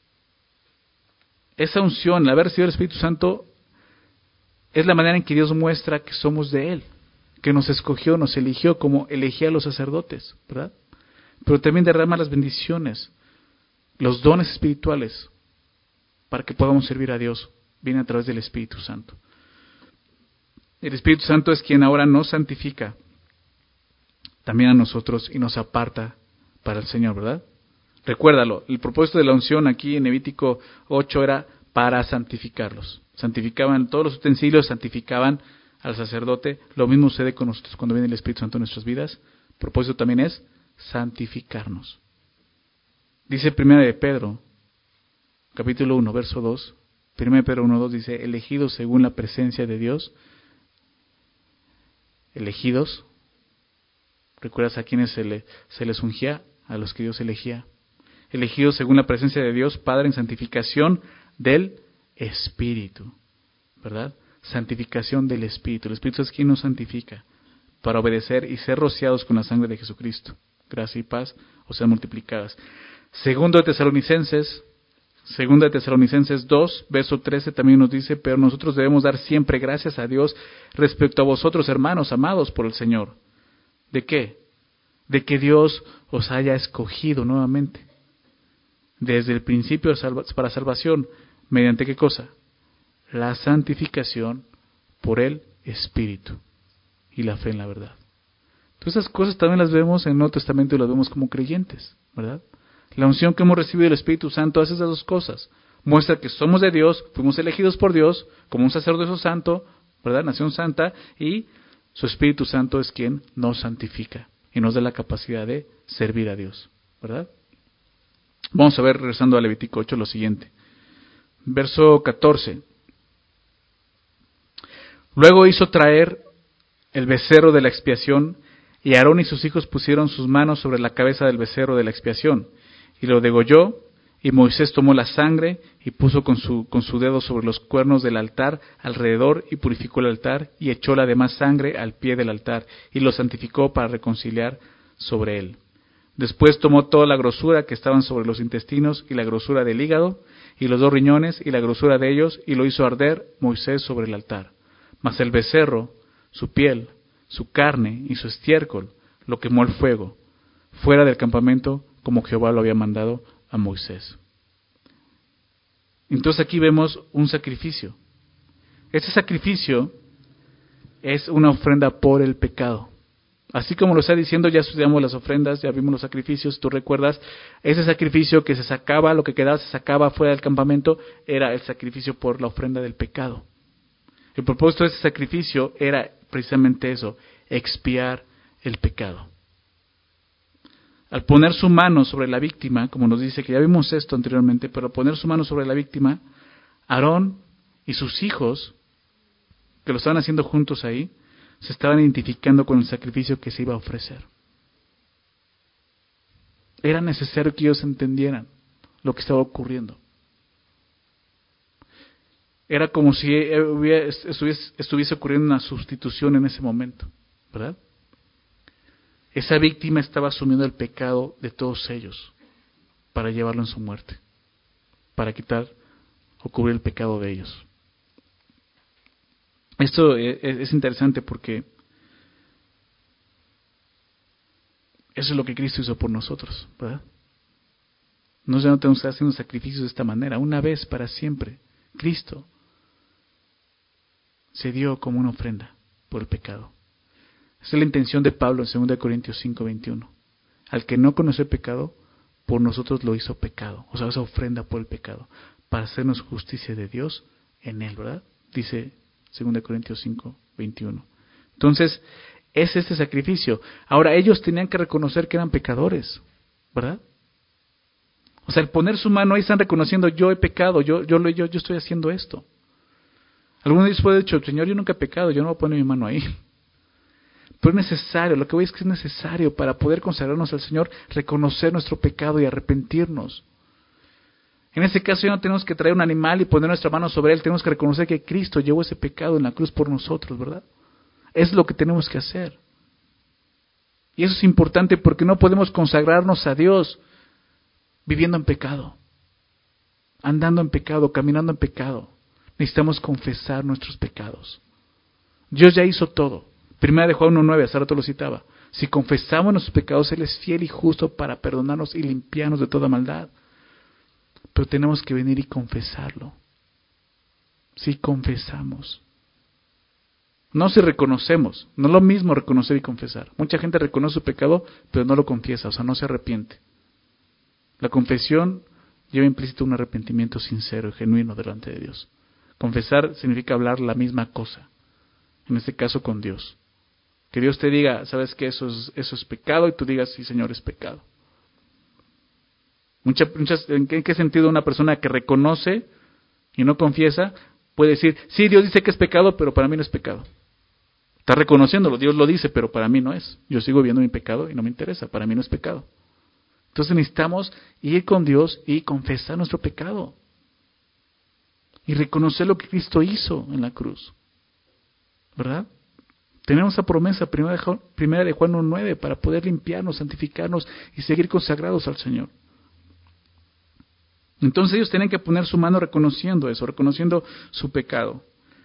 esa unción, el haber recibido el Espíritu Santo, es la manera en que Dios muestra que somos de Él, que nos escogió, nos eligió como elegía a los sacerdotes, ¿verdad? Pero también derrama las bendiciones, los dones espirituales, para que podamos servir a Dios, viene a través del Espíritu Santo. El Espíritu Santo es quien ahora nos santifica, también a nosotros, y nos aparta para el Señor, ¿verdad? Recuérdalo, el propósito de la unción aquí en Levítico 8 era para santificarlos. Santificaban todos los utensilios, santificaban al sacerdote. Lo mismo sucede con nosotros cuando viene el Espíritu Santo en nuestras vidas. El propósito también es santificarnos. Dice 1 de Pedro, capítulo 1, verso 2. 1 de Pedro 1, 2 dice: elegidos según la presencia de Dios. Elegidos. ¿Recuerdas a quienes se les ungía? A los que Dios elegía. Elegidos según la presencia de Dios, Padre, en santificación del Espíritu, ¿verdad? Santificación del Espíritu. El Espíritu es quien nos santifica para obedecer y ser rociados con la sangre de Jesucristo. Gracia y paz o sean multiplicadas. Segundo de Tesalonicenses 2, verso 13 también nos dice: pero nosotros debemos dar siempre gracias a Dios respecto a vosotros, hermanos amados por el Señor. ¿De qué? De que Dios os haya escogido nuevamente desde el principio para salvación. ¿Mediante qué cosa? La santificación por el Espíritu y la fe en la verdad. Entonces esas cosas también las vemos en el Nuevo Testamento y las vemos como creyentes, ¿verdad? La unción que hemos recibido del Espíritu Santo hace esas dos cosas. Muestra que somos de Dios, fuimos elegidos por Dios como un sacerdocio santo, ¿verdad? Nación santa, y su Espíritu Santo es quien nos santifica y nos da la capacidad de servir a Dios, ¿verdad? Vamos a ver, regresando a Levítico 8, lo siguiente. Verso 14. Luego hizo traer el becerro de la expiación, y Aarón y sus hijos pusieron sus manos sobre la cabeza del becerro de la expiación, y lo degolló, y Moisés tomó la sangre, y puso con su dedo sobre los cuernos del altar alrededor, y purificó el altar, y echó la demás sangre al pie del altar, y lo santificó para reconciliar sobre él. Después tomó toda la grosura que estaban sobre los intestinos, y la grosura del hígado, y los 2 riñones, y la grosura de ellos, y lo hizo arder Moisés sobre el altar. Mas el becerro, su piel, su carne y su estiércol lo quemó el fuego, fuera del campamento, como Jehová lo había mandado a Moisés. Entonces aquí vemos un sacrificio. Este sacrificio es una ofrenda por el pecado. Así como lo está diciendo, ya estudiamos las ofrendas, ya vimos los sacrificios, tú recuerdas, ese sacrificio que se sacaba, lo que quedaba se sacaba fuera del campamento, era el sacrificio por la ofrenda del pecado. El propósito de ese sacrificio era precisamente eso, expiar el pecado. Al poner su mano sobre la víctima, como nos dice, que ya vimos esto anteriormente, pero al poner su mano sobre la víctima, Aarón y sus hijos, que lo estaban haciendo juntos ahí, se estaban identificando con el sacrificio que se iba a ofrecer. Era necesario que ellos entendieran lo que estaba ocurriendo. Era como si estuviese ocurriendo una sustitución en ese momento, ¿verdad? Esa víctima estaba asumiendo el pecado de todos ellos para llevarlo en su muerte, para quitar o cubrir el pecado de ellos. Esto es interesante porque eso es lo que Cristo hizo por nosotros, ¿verdad? Nosotros no tenemos que estar haciendo sacrificios de esta manera, una vez para siempre. Cristo se dio como una ofrenda por el pecado. Esa es la intención de Pablo en 2 Corintios 5:21. Al que no conoció el pecado, por nosotros lo hizo pecado. O sea, esa ofrenda por el pecado, para hacernos justicia de Dios en él, ¿verdad? Dice 2 Corintios 5:21. Entonces, es este sacrificio. Ahora, ellos tenían que reconocer que eran pecadores, ¿verdad? O sea, al poner su mano ahí están reconociendo, yo he pecado, yo estoy haciendo esto. Algunos de ellos pueden decir, Señor, yo nunca he pecado, yo no voy a poner mi mano ahí. Pero es necesario, lo que voy es que es necesario para poder consagrarnos al Señor, reconocer nuestro pecado y arrepentirnos. En este caso ya no tenemos que traer un animal y poner nuestra mano sobre él, tenemos que reconocer que Cristo llevó ese pecado en la cruz por nosotros, ¿verdad? Es lo que tenemos que hacer. Y eso es importante porque no podemos consagrarnos a Dios viviendo en pecado, andando en pecado, caminando en pecado. Necesitamos confesar nuestros pecados. Dios ya hizo todo. Primera de Juan 1:9, hace rato lo citaba. Si confesamos nuestros pecados, Él es fiel y justo para perdonarnos y limpiarnos de toda maldad. Pero tenemos que venir y confesarlo. Si confesamos. No si reconocemos. No es lo mismo reconocer y confesar. Mucha gente reconoce su pecado, pero no lo confiesa, o sea, no se arrepiente. La confesión lleva implícito un arrepentimiento sincero y genuino delante de Dios. Confesar significa hablar la misma cosa, en este caso con Dios. Que Dios te diga, ¿sabes qué? Eso es pecado, y tú digas, sí, Señor, es pecado. ¿En qué sentido una persona que reconoce y no confiesa puede decir, sí, Dios dice que es pecado, pero para mí no es pecado? Está reconociéndolo, Dios lo dice, pero para mí no es. Yo sigo viendo mi pecado y no me interesa, para mí no es pecado. Entonces necesitamos ir con Dios y confesar nuestro pecado. Y reconocer lo que Cristo hizo en la cruz. ¿Verdad? Tenemos esa promesa, primera de Juan 1:9, para poder limpiarnos, santificarnos y seguir consagrados al Señor. Entonces ellos tienen que poner su mano reconociendo eso, reconociendo su pecado.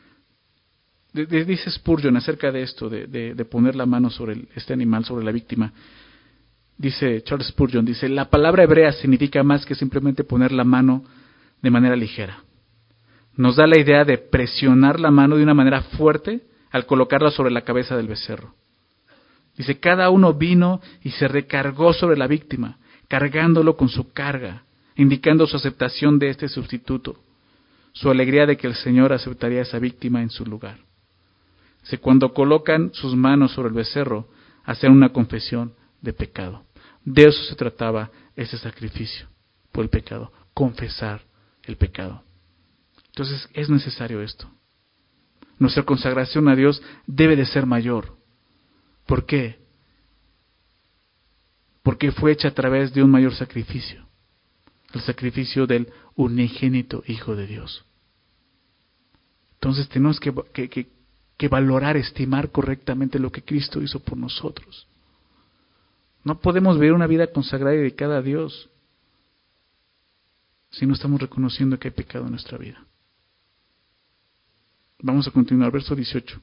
Dice Spurgeon acerca de esto, de poner la mano sobre este animal, sobre la víctima. Dice Charles Spurgeon, dice, la palabra hebrea significa más que simplemente poner la mano de manera ligera. Nos da la idea de presionar la mano de una manera fuerte al colocarla sobre la cabeza del becerro. Dice, cada uno vino y se recargó sobre la víctima, cargándolo con su carga, indicando su aceptación de este sustituto, su alegría de que el Señor aceptaría a esa víctima en su lugar. Cuando colocan sus manos sobre el becerro, hacen una confesión de pecado. De eso se trataba ese sacrificio por el pecado, confesar el pecado. Entonces es necesario esto. Nuestra consagración a Dios debe de ser mayor. ¿Por qué? Porque fue hecha a través de un mayor sacrificio, el sacrificio del unigénito Hijo de Dios. Entonces tenemos que valorar, estimar correctamente lo que Cristo hizo por nosotros. No podemos vivir una vida consagrada y dedicada a Dios si no estamos reconociendo que hay pecado en nuestra vida. Vamos a continuar, verso 18.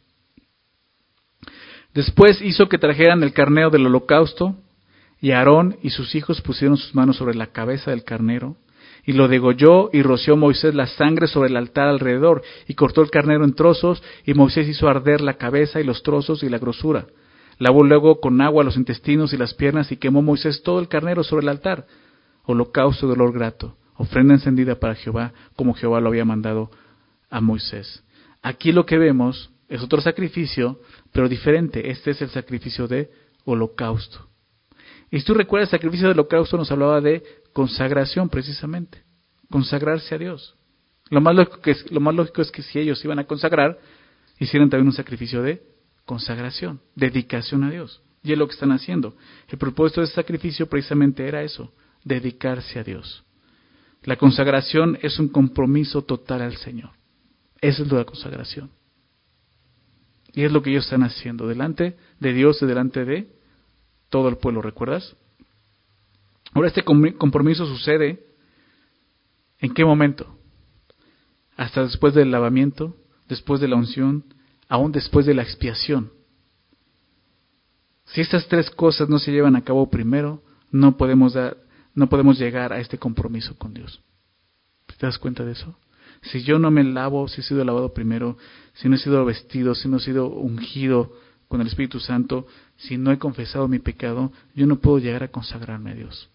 Después hizo que trajeran el carnero del holocausto, y Aarón y sus hijos pusieron sus manos sobre la cabeza del carnero, y lo degolló, y roció Moisés la sangre sobre el altar alrededor, y cortó el carnero en trozos, y Moisés hizo arder la cabeza y los trozos y la grosura. Lavó luego con agua los intestinos y las piernas, y quemó Moisés todo el carnero sobre el altar, holocausto de olor grato, ofrenda encendida para Jehová, como Jehová lo había mandado a Moisés. Aquí lo que vemos es otro sacrificio, pero diferente. Este es el sacrificio de holocausto. Y si tú recuerdas, el sacrificio del holocausto nos hablaba de consagración precisamente, consagrarse a Dios. Lo más lógico es que si ellos iban a consagrar, hicieran también un sacrificio de consagración, dedicación a Dios. Y es lo que están haciendo. El propósito de ese sacrificio precisamente era eso, dedicarse a Dios. La consagración es un compromiso total al Señor. Esa es la consagración. Y es lo que ellos están haciendo delante de Dios y delante de todo el pueblo, ¿recuerdas? Ahora este compromiso sucede ¿en qué momento? Hasta después del lavamiento, después de la unción, aún después de la expiación. Si estas tres cosas no se llevan a cabo primero, no podemos llegar a este compromiso con Dios. ¿Te das cuenta de eso? Si yo no me lavo, si he sido lavado primero, si no he sido vestido, si no he sido ungido con el Espíritu Santo, si no he confesado mi pecado, yo no puedo llegar a consagrarme a Dios.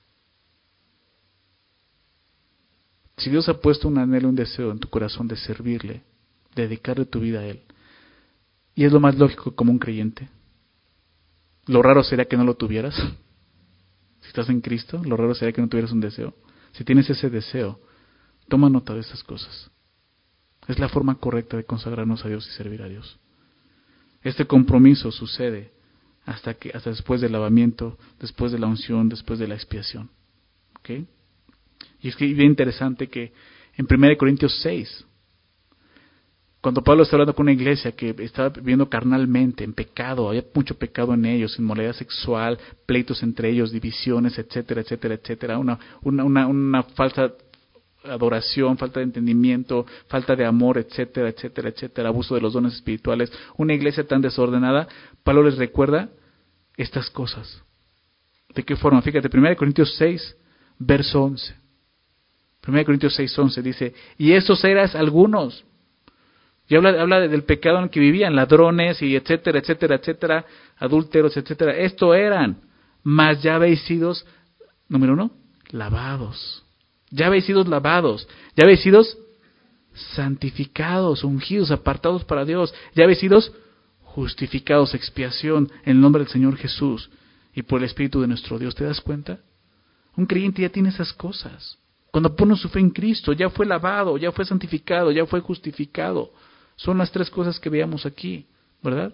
Si Dios ha puesto un anhelo, un deseo en tu corazón de servirle, de dedicarle tu vida a Él, y es lo más lógico como un creyente, lo raro sería que no lo tuvieras. Si estás en Cristo, lo raro sería que no tuvieras un deseo. Si tienes ese deseo, toma nota de estas cosas. Es la forma correcta de consagrarnos a Dios y servir a Dios. Este compromiso sucede hasta después del lavamiento, después de la unción, después de la expiación. ¿Okay? Y es que es bien interesante que en 1 Corintios 6, cuando Pablo está hablando con una iglesia que estaba viviendo carnalmente, en pecado, había mucho pecado en ellos, inmoralidad sexual, pleitos entre ellos, divisiones, etcétera, etcétera, etcétera, una falsa adoración, falta de entendimiento, falta de amor, etcétera, etcétera, etcétera, abuso de los dones espirituales, una iglesia tan desordenada. Pablo les recuerda estas cosas. ¿De qué forma? Fíjate, 1 Corintios 6, verso 11. 1 Corintios 6, 11 dice, y esos eras algunos. Y habla del pecado en el que vivían, ladrones y etcétera, etcétera, etcétera, adúlteros, etcétera. Esto eran, mas ya habéis sido, número 1, lavados. Ya habéis sido lavados, ya habéis sido santificados, ungidos, apartados para Dios, ya habéis sido justificados, expiación en el nombre del Señor Jesús y por el Espíritu de nuestro Dios. ¿Te das cuenta? Un creyente ya tiene esas cosas. Cuando pone su fe en Cristo, ya fue lavado, ya fue santificado, ya fue justificado. Son las tres cosas que veamos aquí, ¿verdad?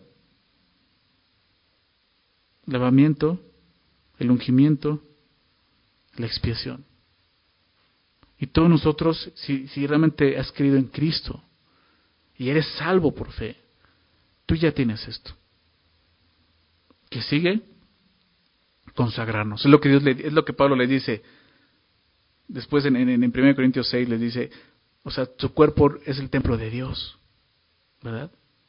Lavamiento, el ungimiento, la expiación. Y todos nosotros, si realmente has creído en Cristo y eres salvo por fe, tú ya tienes esto. ¿Qué sigue? Consagrarnos. Es lo que Pablo le dice. Después en 1 Corintios 6 les dice, o sea, tu cuerpo es el templo de Dios, ¿verdad?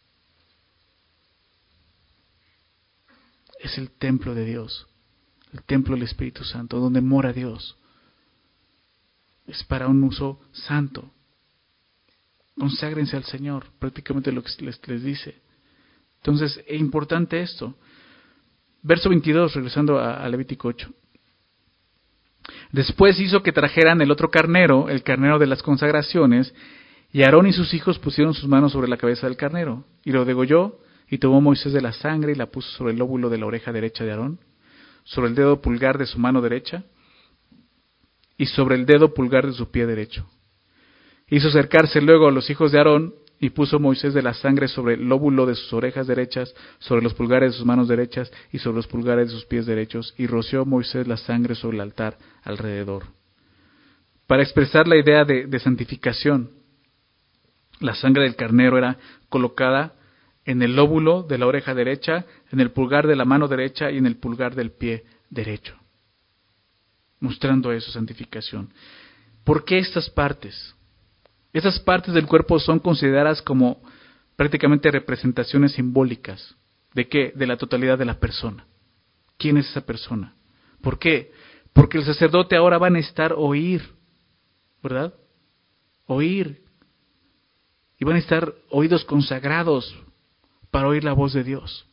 Es el templo de Dios, el templo del Espíritu Santo, donde mora Dios. Es para un uso santo. Conságrense al Señor, prácticamente lo que les dice. Entonces, es importante esto. Verso 22, regresando a Levítico 8. Después hizo que trajeran el otro carnero, el carnero de las consagraciones, y Aarón y sus hijos pusieron sus manos sobre la cabeza del carnero, y lo degolló, y tomó Moisés de la sangre y la puso sobre el lóbulo de la oreja derecha de Aarón, sobre el dedo pulgar de su mano derecha, y sobre el dedo pulgar de su pie derecho. Hizo acercarse luego a los hijos de Aarón, y puso Moisés de la sangre sobre el lóbulo de sus orejas derechas, sobre los pulgares de sus manos derechas, y sobre los pulgares de sus pies derechos, y roció Moisés la sangre sobre el altar alrededor. Para expresar la idea de santificación, la sangre del carnero era colocada en el lóbulo de la oreja derecha, en el pulgar de la mano derecha y en el pulgar del pie derecho, mostrando eso, santificación. ¿Por qué estas partes? Esas partes del cuerpo son consideradas como prácticamente representaciones simbólicas. ¿De qué? De la totalidad de la persona. ¿Quién es esa persona? ¿Por qué? Porque el sacerdote ahora va a necesitar oír, ¿verdad? Oír. Y van a estar oídos consagrados para oír la voz de Dios.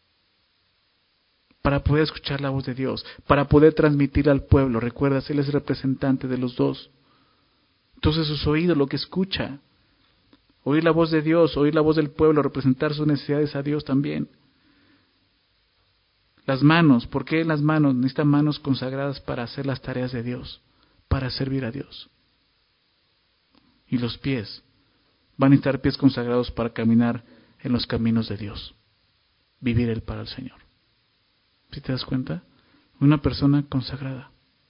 Para poder escuchar la voz de Dios. Para poder transmitir al pueblo. Recuerdas, Él es representante de los dos. Entonces sus oídos, lo que escucha, oír la voz de Dios, oír la voz del pueblo, representar sus necesidades a Dios también. Las manos, ¿por qué las manos? Necesitan manos consagradas para hacer las tareas de Dios, para servir a Dios. Y los pies, van a estar pies consagrados para caminar en los caminos de Dios, vivir Él para el Señor. ¿Sí te das cuenta? Una persona consagrada.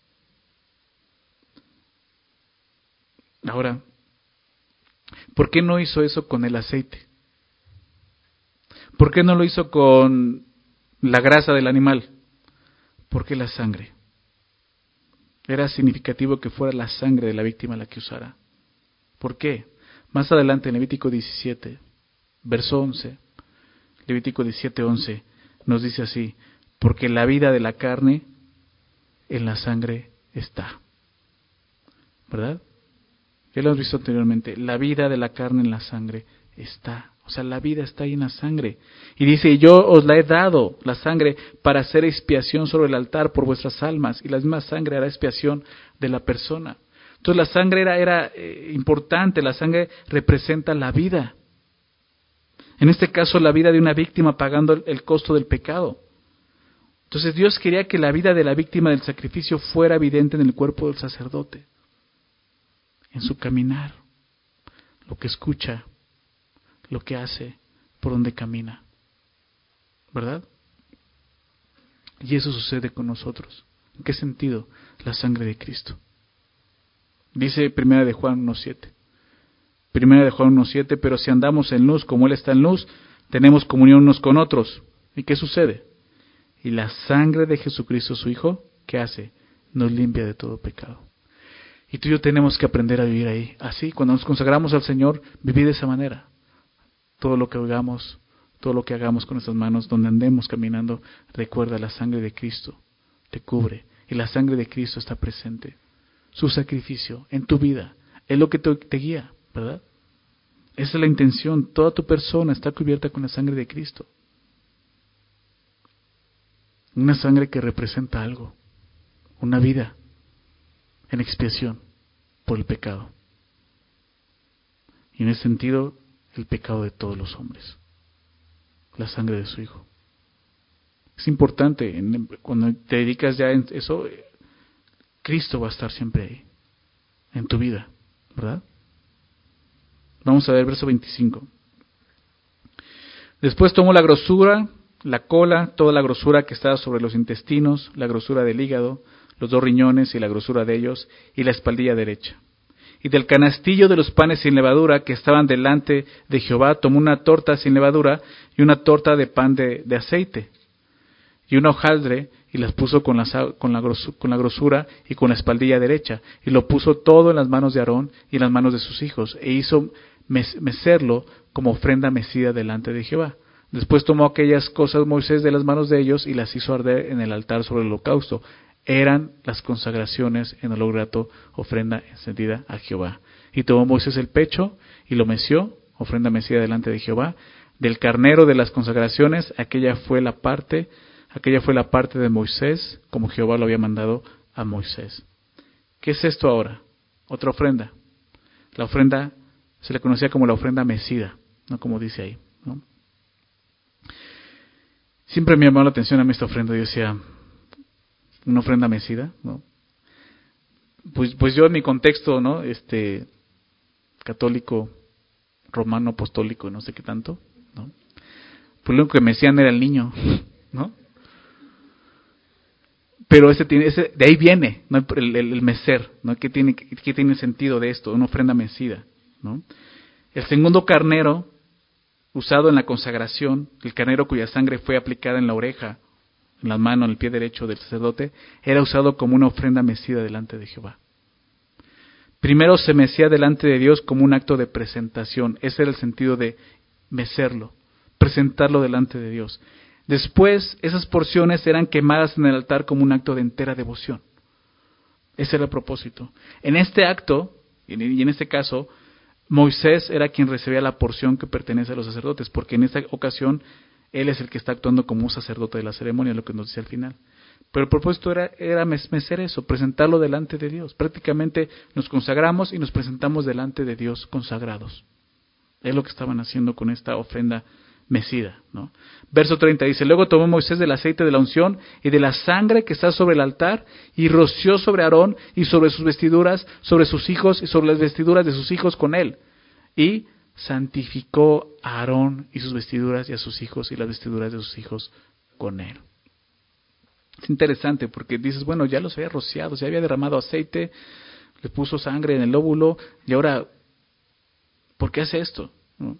Ahora, ¿por qué no hizo eso con el aceite? ¿Por qué no lo hizo con la grasa del animal? ¿Por qué la sangre? Era significativo que fuera la sangre de la víctima la que usara. ¿Por qué? Más adelante en Levítico 17, verso 11, Levítico 17:11, nos dice así: porque la vida de la carne en la sangre está. ¿Verdad? Ya lo hemos visto anteriormente. La vida de la carne en la sangre está. O sea, la vida está ahí en la sangre. Y dice, yo os la he dado, la sangre, para hacer expiación sobre el altar por vuestras almas. Y la misma sangre hará expiación de la persona. Entonces la sangre era importante. La sangre representa la vida. En este caso, la vida de una víctima pagando el costo del pecado. Entonces Dios quería que la vida de la víctima del sacrificio fuera evidente en el cuerpo del sacerdote. En su caminar, lo que escucha, lo que hace, por donde camina, ¿verdad? Y eso sucede con nosotros. ¿En qué sentido? La sangre de Cristo. Dice 1 de Juan 1:7. 1 de Juan 1:7, pero si andamos en luz como Él está en luz, tenemos comunión unos con otros. ¿Y qué sucede? Y la sangre de Jesucristo, su Hijo, ¿qué hace? Nos limpia de todo pecado. Y tú y yo tenemos que aprender a vivir ahí. Así, cuando nos consagramos al Señor, vivir de esa manera. Todo lo que hagamos, todo lo que hagamos con nuestras manos, donde andemos caminando, recuerda, la sangre de Cristo te cubre. Y la sangre de Cristo está presente. Su sacrificio en tu vida es lo que te guía, ¿verdad? Esa es la intención. Toda tu persona está cubierta con la sangre de Cristo. Una sangre que representa algo. Una vida en expiación por el pecado. Y en ese sentido, el pecado de todos los hombres. La sangre de su Hijo. Es importante, cuando te dedicas ya en eso, Cristo va a estar siempre ahí, en tu vida, ¿verdad? Vamos a ver verso 25. Después tomó la grosura, la cola, toda la grosura que estaba sobre los intestinos, la grosura del hígado, los 2 riñones y la grosura de ellos, y la espaldilla derecha. Y del canastillo de los panes sin levadura que estaban delante de Jehová, tomó una torta sin levadura y una torta de pan de aceite, y una hojaldre, y las puso con la grosura y con la espaldilla derecha, y lo puso todo en las manos de Aarón y en las manos de sus hijos, e hizo mecerlo como ofrenda mecida delante de Jehová. Después tomó aquellas cosas Moisés de las manos de ellos y las hizo arder en el altar sobre el holocausto. Eran las consagraciones en olor grato, ofrenda encendida a Jehová. Y tomó Moisés el pecho y lo meció, ofrenda mecida delante de Jehová. Del carnero de las consagraciones, aquella fue la parte de Moisés, como Jehová lo había mandado a Moisés. ¿Qué es esto ahora? Otra ofrenda. La ofrenda se le conocía como la ofrenda mecida, ¿no? Como dice ahí, ¿no? Siempre me llamó la atención a mí esta ofrenda. Yo decía, ¿una ofrenda mecida? ¿No? Pues yo en mi contexto, ¿no? Católico, romano, apostólico, no sé qué tanto, ¿no? Pues lo único que mecían era el niño, ¿no? Pero de ahí viene, ¿no? el mecer, ¿no? ¿Qué tiene sentido de esto? Una ofrenda mecida, ¿no? El segundo carnero usado en la consagración, el carnero cuya sangre fue aplicada en la oreja, en la mano, en el pie derecho del sacerdote, era usado como una ofrenda mecida delante de Jehová. Primero se mecía delante de Dios como un acto de presentación. Ese era el sentido de mecerlo, presentarlo delante de Dios. Después, esas porciones eran quemadas en el altar como un acto de entera devoción. Ese era el propósito. En este acto, y en este caso, Moisés era quien recibía la porción que pertenece a los sacerdotes, porque en esta ocasión él es el que está actuando como un sacerdote de la ceremonia, lo que nos dice al final. Pero el propósito era mecer eso, presentarlo delante de Dios. Prácticamente nos consagramos y nos presentamos delante de Dios consagrados. Es lo que estaban haciendo con esta ofrenda mecida, ¿no? Verso 30 dice: luego tomó Moisés del aceite de la unción y de la sangre que está sobre el altar y roció sobre Aarón y sobre sus vestiduras, sobre sus hijos y sobre las vestiduras de sus hijos con él. Y santificó a Aarón y sus vestiduras y a sus hijos y las vestiduras de sus hijos con él. Es interesante porque dices, bueno, ya los había rociado, ya había derramado aceite, le puso sangre en el lóbulo y ahora, ¿por qué hace esto? ¿No?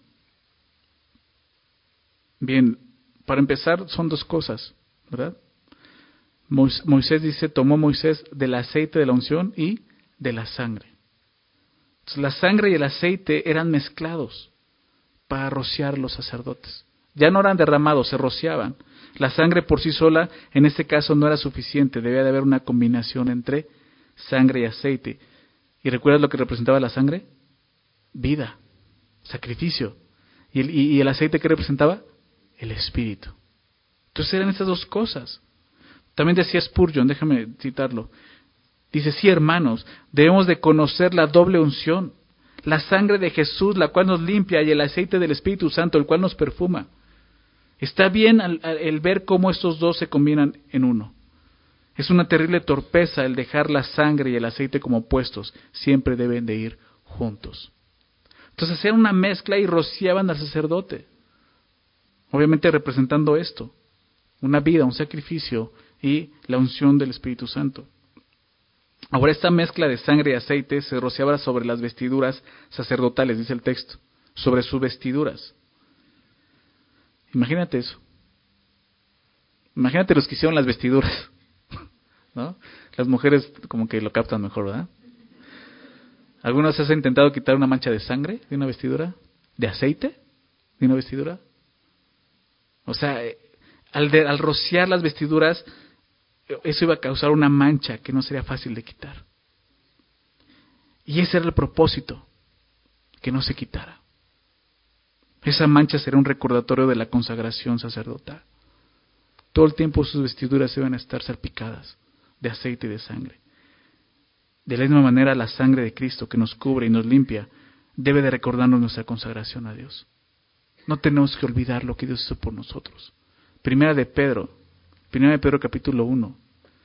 Bien, para empezar son dos cosas, ¿verdad? Moisés dice, tomó Moisés del aceite de la unción y de la sangre. Entonces, la sangre y el aceite eran mezclados para rociar los sacerdotes. Ya no eran derramados, se rociaban. La sangre por sí sola, en este caso, no era suficiente. Debía de haber una combinación entre sangre y aceite. ¿Y recuerdas lo que representaba la sangre? Vida, sacrificio. ¿Y el aceite qué representaba? El Espíritu. Entonces eran estas dos cosas. También decía Spurgeon, déjame citarlo. Dice, sí, hermanos, debemos de conocer la doble unción. La sangre de Jesús, la cual nos limpia, y el aceite del Espíritu Santo, el cual nos perfuma. Está bien el ver cómo estos dos se combinan en uno. Es una terrible torpeza el dejar la sangre y el aceite como opuestos. Siempre deben de ir juntos. Entonces hacían una mezcla y rociaban al sacerdote. Obviamente representando esto. Una vida, un sacrificio y la unción del Espíritu Santo. Ahora esta mezcla de sangre y aceite se rociaba sobre las vestiduras sacerdotales, dice el texto. Sobre sus vestiduras. Imagínate eso. Imagínate los que hicieron las vestiduras, ¿no? Las mujeres como que lo captan mejor, ¿verdad? ¿Alguna vez has intentado quitar una mancha de sangre de una vestidura? ¿De aceite de una vestidura? O sea, al rociar las vestiduras, eso iba a causar una mancha que no sería fácil de quitar. Y ese era el propósito, que no se quitara. Esa mancha será un recordatorio de la consagración sacerdotal. Todo el tiempo sus vestiduras iban a estar salpicadas de aceite y de sangre. De la misma manera, la sangre de Cristo que nos cubre y nos limpia debe de recordarnos nuestra consagración a Dios. No tenemos que olvidar lo que Dios hizo por nosotros. Primera de Pedro capítulo 1.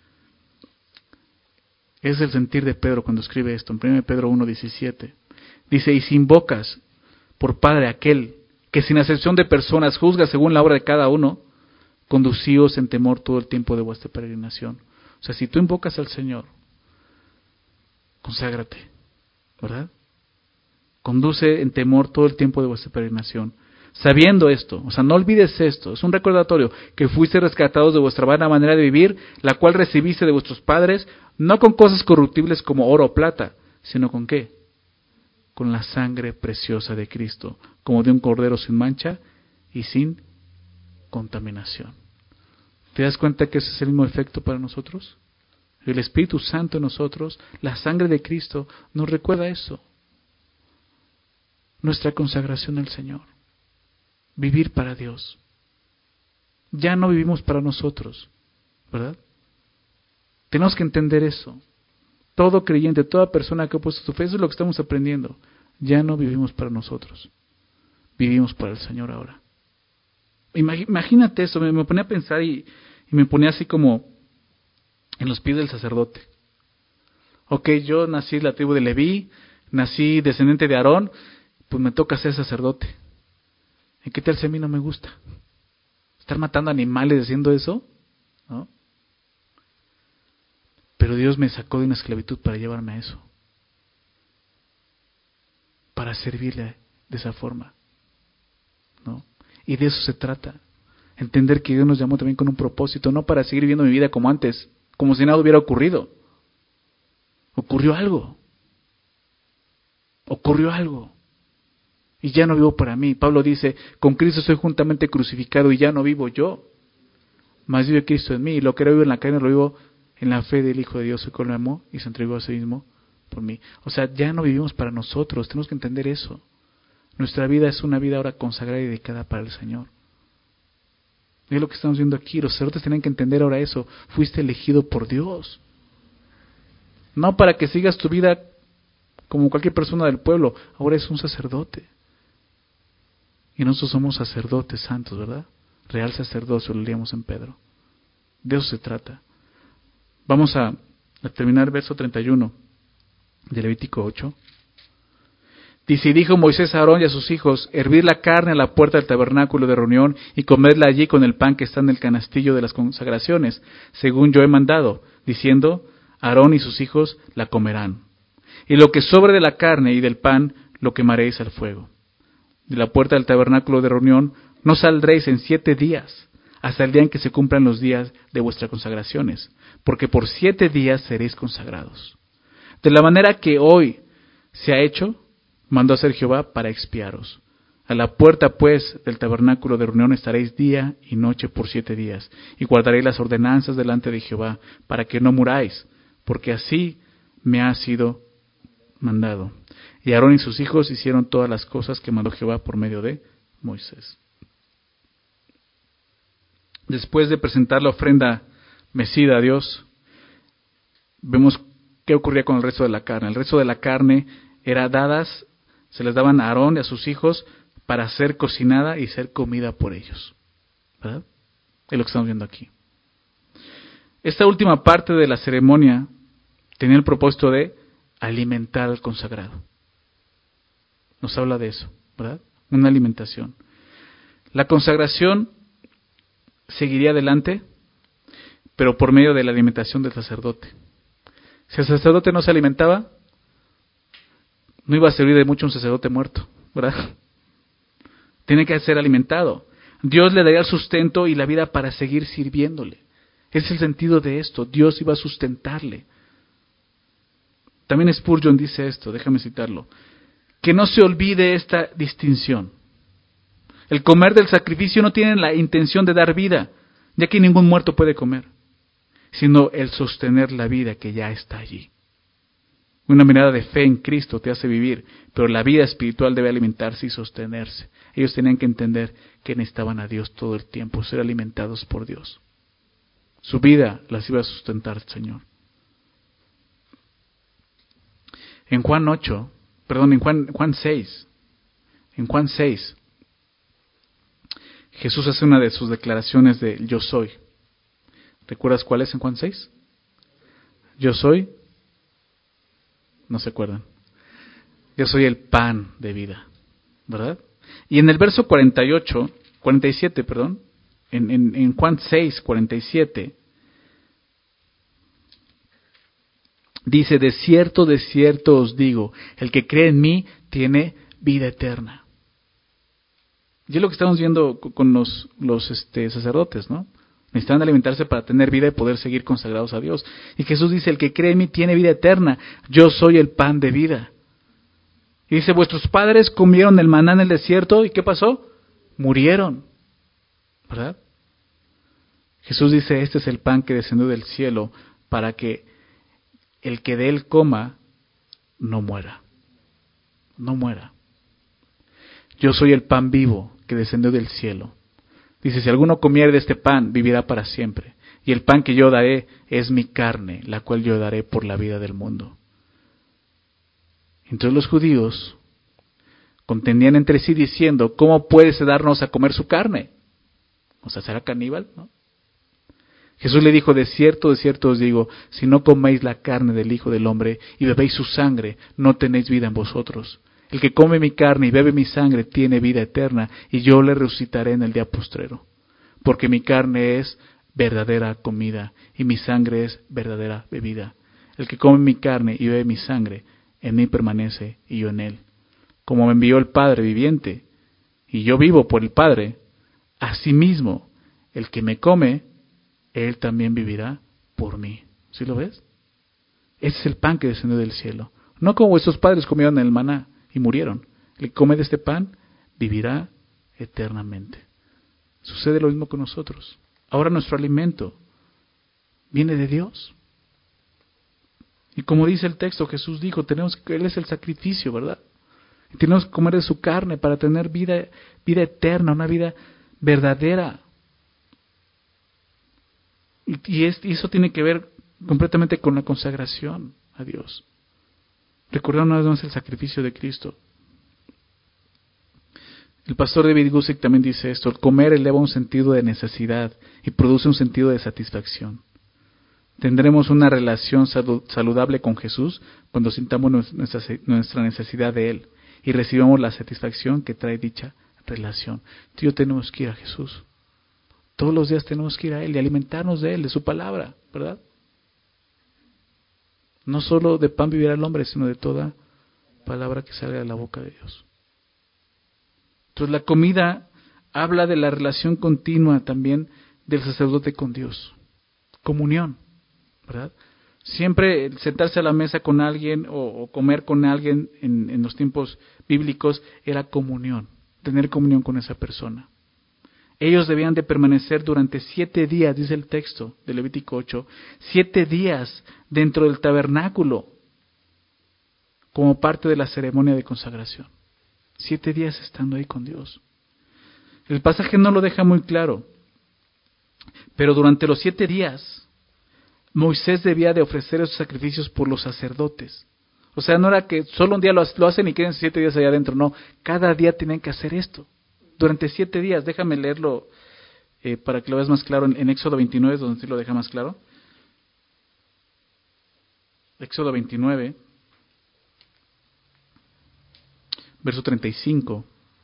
Es el sentir de Pedro cuando escribe esto, en 1 Pedro 1:17. Dice, y si invocas por Padre aquel que sin acepción de personas juzga según la obra de cada uno, conducíos en temor todo el tiempo de vuestra peregrinación. O sea, si tú invocas al Señor, conságrate, ¿verdad? Conduce en temor todo el tiempo de vuestra peregrinación. Sabiendo esto, o sea, no olvides esto, es un recordatorio, que fuiste rescatados de vuestra vana manera de vivir, la cual recibiste de vuestros padres, no con cosas corruptibles como oro o plata, sino con ¿qué? Con la sangre preciosa de Cristo, como de un cordero sin mancha y sin contaminación. ¿Te das cuenta que ese es el mismo efecto para nosotros? El Espíritu Santo en nosotros, la sangre de Cristo, nos recuerda eso. Nuestra consagración al Señor. Vivir para Dios. Ya no vivimos para nosotros, ¿verdad? Tenemos que entender eso. todo creyente, toda persona que ha puesto su fe, eso es lo que estamos aprendiendo. Ya no vivimos para nosotros, vivimos para el Señor ahora. Imagínate eso, me ponía a pensar y me ponía así como en los pies del sacerdote. Ok, yo nací en la tribu de Leví, nací descendiente de Aarón, pues me toca ser sacerdote. ¿Y qué tal si a mí no me gusta? ¿Estar matando animales haciendo eso? ¿No? Pero Dios me sacó de una esclavitud para llevarme a eso. Para servirle de esa forma. ¿No? Y de eso se trata. Entender que Dios nos llamó también con un propósito, no para seguir viviendo mi vida como antes, como si nada hubiera ocurrido. Ocurrió algo. Ocurrió algo. Y ya no vivo para mí. Pablo dice, con Cristo soy juntamente crucificado y ya no vivo yo. Mas vive Cristo en mí. Y lo que era vivo en la carne lo vivo en la fe del Hijo de Dios, el cual me amó y se entregó a sí mismo por mí. O sea, ya no vivimos para nosotros. Tenemos que entender eso. Nuestra vida es una vida ahora consagrada y dedicada para el Señor. Y es lo que estamos viendo aquí. Los sacerdotes tienen que entender ahora eso. Fuiste elegido por Dios. No para que sigas tu vida como cualquier persona del pueblo. Ahora es un sacerdote. Y nosotros somos sacerdotes santos, ¿verdad? Real sacerdocio, lo leíamos en Pedro. De eso se trata. Vamos a terminar verso 31 de Levítico 8. Dice, y dijo Moisés a Aarón y a sus hijos, hervid la carne a la puerta del tabernáculo de reunión y comedla allí con el pan que está en el canastillo de las consagraciones, según yo he mandado, diciendo, Aarón y sus hijos la comerán. Y lo que sobre de la carne y del pan lo quemaréis al fuego. De la puerta del tabernáculo de reunión no saldréis en 7 días, hasta el día en que se cumplan los días de vuestras consagraciones, porque por 7 días seréis consagrados. De la manera que hoy se ha hecho, mandó a hacer Jehová para expiaros. A la puerta, pues, del tabernáculo de reunión estaréis día y noche por 7 días, y guardaréis las ordenanzas delante de Jehová, para que no muráis, porque así me ha sido mandado. Y Aarón y sus hijos hicieron todas las cosas que mandó Jehová por medio de Moisés. Después de presentar la ofrenda mecida a Dios, vemos qué ocurría con el resto de la carne. El resto de la carne era dadas, se les daban a Aarón y a sus hijos para ser cocinada y ser comida por ellos. ¿Verdad? Es lo que estamos viendo aquí. Esta última parte de la ceremonia tenía el propósito de alimentar al consagrado. Nos habla de eso, ¿verdad? Una alimentación. La consagración seguiría adelante, pero por medio de la alimentación del sacerdote. Si el sacerdote no se alimentaba, no iba a servir de mucho un sacerdote muerto, ¿verdad? Tiene que ser alimentado. Dios le daría el sustento y la vida para seguir sirviéndole. Ese es el sentido de esto. Dios iba a sustentarle. También Spurgeon dice esto, déjame citarlo. Que no se olvide esta distinción. El comer del sacrificio no tiene la intención de dar vida, ya que ningún muerto puede comer, sino el sostener la vida que ya está allí. Una mirada de fe en Cristo te hace vivir, pero la vida espiritual debe alimentarse y sostenerse. Ellos tenían que entender que necesitaban a Dios todo el tiempo, ser alimentados por Dios. Su vida las iba a sustentar el Señor. En Juan 6, Jesús hace una de sus declaraciones de yo soy. ¿Recuerdas cuál es en Juan 6? Yo soy, no se acuerdan. Yo soy el pan de vida, ¿verdad? Y en el verso 47, en Juan 6, 47, dice, de cierto os digo, el que cree en mí tiene vida eterna. Y es lo que estamos viendo con los sacerdotes, ¿no? Necesitan alimentarse para tener vida y poder seguir consagrados a Dios. Y Jesús dice, el que cree en mí tiene vida eterna. Yo soy el pan de vida. Y dice, vuestros padres comieron el maná en el desierto, ¿y qué pasó? Murieron. ¿Verdad? Jesús dice, este es el pan que descendió del cielo para que el que de él coma no muera. No muera. Yo soy el pan vivo que descendió del cielo. Dice, si alguno comiere de este pan, vivirá para siempre. y el pan que yo daré es mi carne, la cual yo daré por la vida del mundo. Entonces los judíos contendían entre sí diciendo, ¿cómo puedes darnos a comer su carne? O sea, ¿será caníbal? ¿No? Jesús le dijo, de cierto os digo, si no coméis la carne del Hijo del Hombre y bebéis su sangre, no tenéis vida en vosotros. El que come mi carne y bebe mi sangre tiene vida eterna, y yo le resucitaré en el día postrero. Porque mi carne es verdadera comida, y mi sangre es verdadera bebida. El que come mi carne y bebe mi sangre, en mí permanece y yo en él. Como me envió el Padre viviente, y yo vivo por el Padre, asimismo, el que me come, él también vivirá por mí. ¿Sí lo ves? Ese es el pan que descendió del cielo. No como vuestros padres comieron el maná y murieron. El que come de este pan vivirá eternamente. Sucede lo mismo con nosotros. Ahora nuestro alimento viene de Dios. Y como dice el texto, Jesús dijo, Él es el sacrificio, ¿verdad? Y tenemos que comer de su carne para tener vida eterna, una vida verdadera. Y eso tiene que ver completamente con la consagración a Dios. Recordar una vez más el sacrificio de Cristo. El pastor David Gusick también dice esto: el comer eleva un sentido de necesidad y produce un sentido de satisfacción. Tendremos una relación saludable con Jesús cuando sintamos nuestra necesidad de Él y recibamos la satisfacción que trae dicha relación. Tú y yo tenemos que ir a Jesús. Todos los días tenemos que ir a Él y alimentarnos de Él, de su palabra, ¿verdad? No solo de pan vivirá el hombre, sino de toda palabra que salga de la boca de Dios. Entonces la comida habla de la relación continua también del sacerdote con Dios. Comunión, ¿verdad? Siempre el sentarse a la mesa con alguien o comer con alguien en los tiempos bíblicos era comunión, tener comunión con esa persona. Ellos debían de permanecer durante 7 días, dice el texto de Levítico 8, 7 días dentro del tabernáculo como parte de la ceremonia de consagración. 7 días estando ahí con Dios. El pasaje no lo deja muy claro, pero durante los 7 días Moisés debía de ofrecer esos sacrificios por los sacerdotes. O sea, no era que solo un día lo hacen y queden 7 días allá adentro, no, cada día tienen que hacer esto. Durante 7 días, déjame leerlo para que lo veas más claro en Éxodo 29, donde sí lo deja más claro. Éxodo 29, verso 35.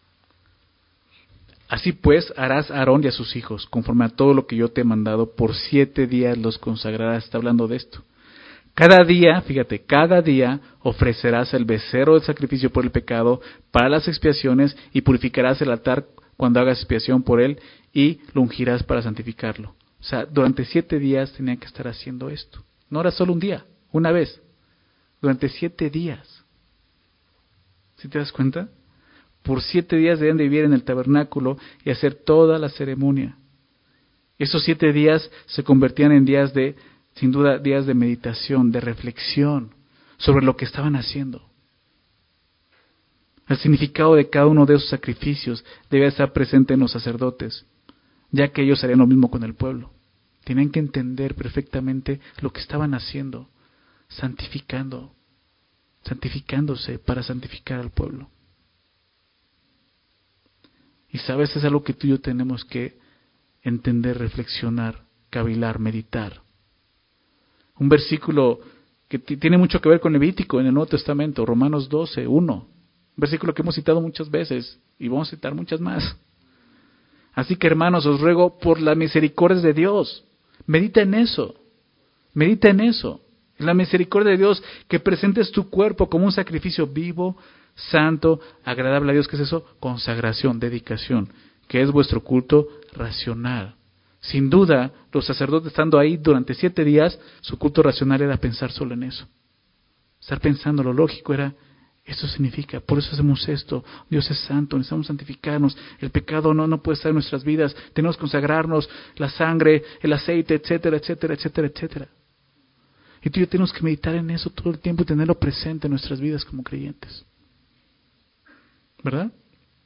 Así pues harás a Aarón y a sus hijos, conforme a todo lo que yo te he mandado, por 7 días los consagrarás. Está hablando de esto. Cada día, fíjate, cada día ofrecerás el becerro del sacrificio por el pecado para las expiaciones y purificarás el altar cuando hagas expiación por él y lo ungirás para santificarlo. O sea, durante 7 días tenían que estar haciendo esto. No era solo un día, una vez. Durante 7 días. ¿Sí te das cuenta? Por 7 días debían de vivir en el tabernáculo y hacer toda la ceremonia. Esos 7 días se convertían en días de, sin duda, días de meditación, de reflexión sobre lo que estaban haciendo. El significado de cada uno de esos sacrificios debe estar presente en los sacerdotes, ya que ellos harían lo mismo con el pueblo. Tienen que entender perfectamente lo que estaban haciendo, santificándose para santificar al pueblo. Y sabes, es algo que tú y yo tenemos que entender, reflexionar, cavilar, meditar. Un versículo que tiene mucho que ver con Levítico en el Nuevo Testamento, Romanos 12, 1. Un versículo que hemos citado muchas veces y vamos a citar muchas más. Así que, hermanos, os ruego por las misericordias de Dios, medita en eso, en la misericordia de Dios, que presentes tu cuerpo como un sacrificio vivo, santo, agradable a Dios. ¿Qué es eso? Consagración, dedicación, que es vuestro culto racional. Sin duda, los sacerdotes estando ahí durante 7 días, su culto racional era pensar solo en eso. Estar pensando, lo lógico era, esto significa, por eso hacemos esto, Dios es santo, necesitamos santificarnos, el pecado no puede estar en nuestras vidas, tenemos que consagrarnos, la sangre, el aceite, etcétera, etcétera, etcétera, etcétera. Y tú y yo tenemos que meditar en eso todo el tiempo y tenerlo presente en nuestras vidas como creyentes. ¿Verdad?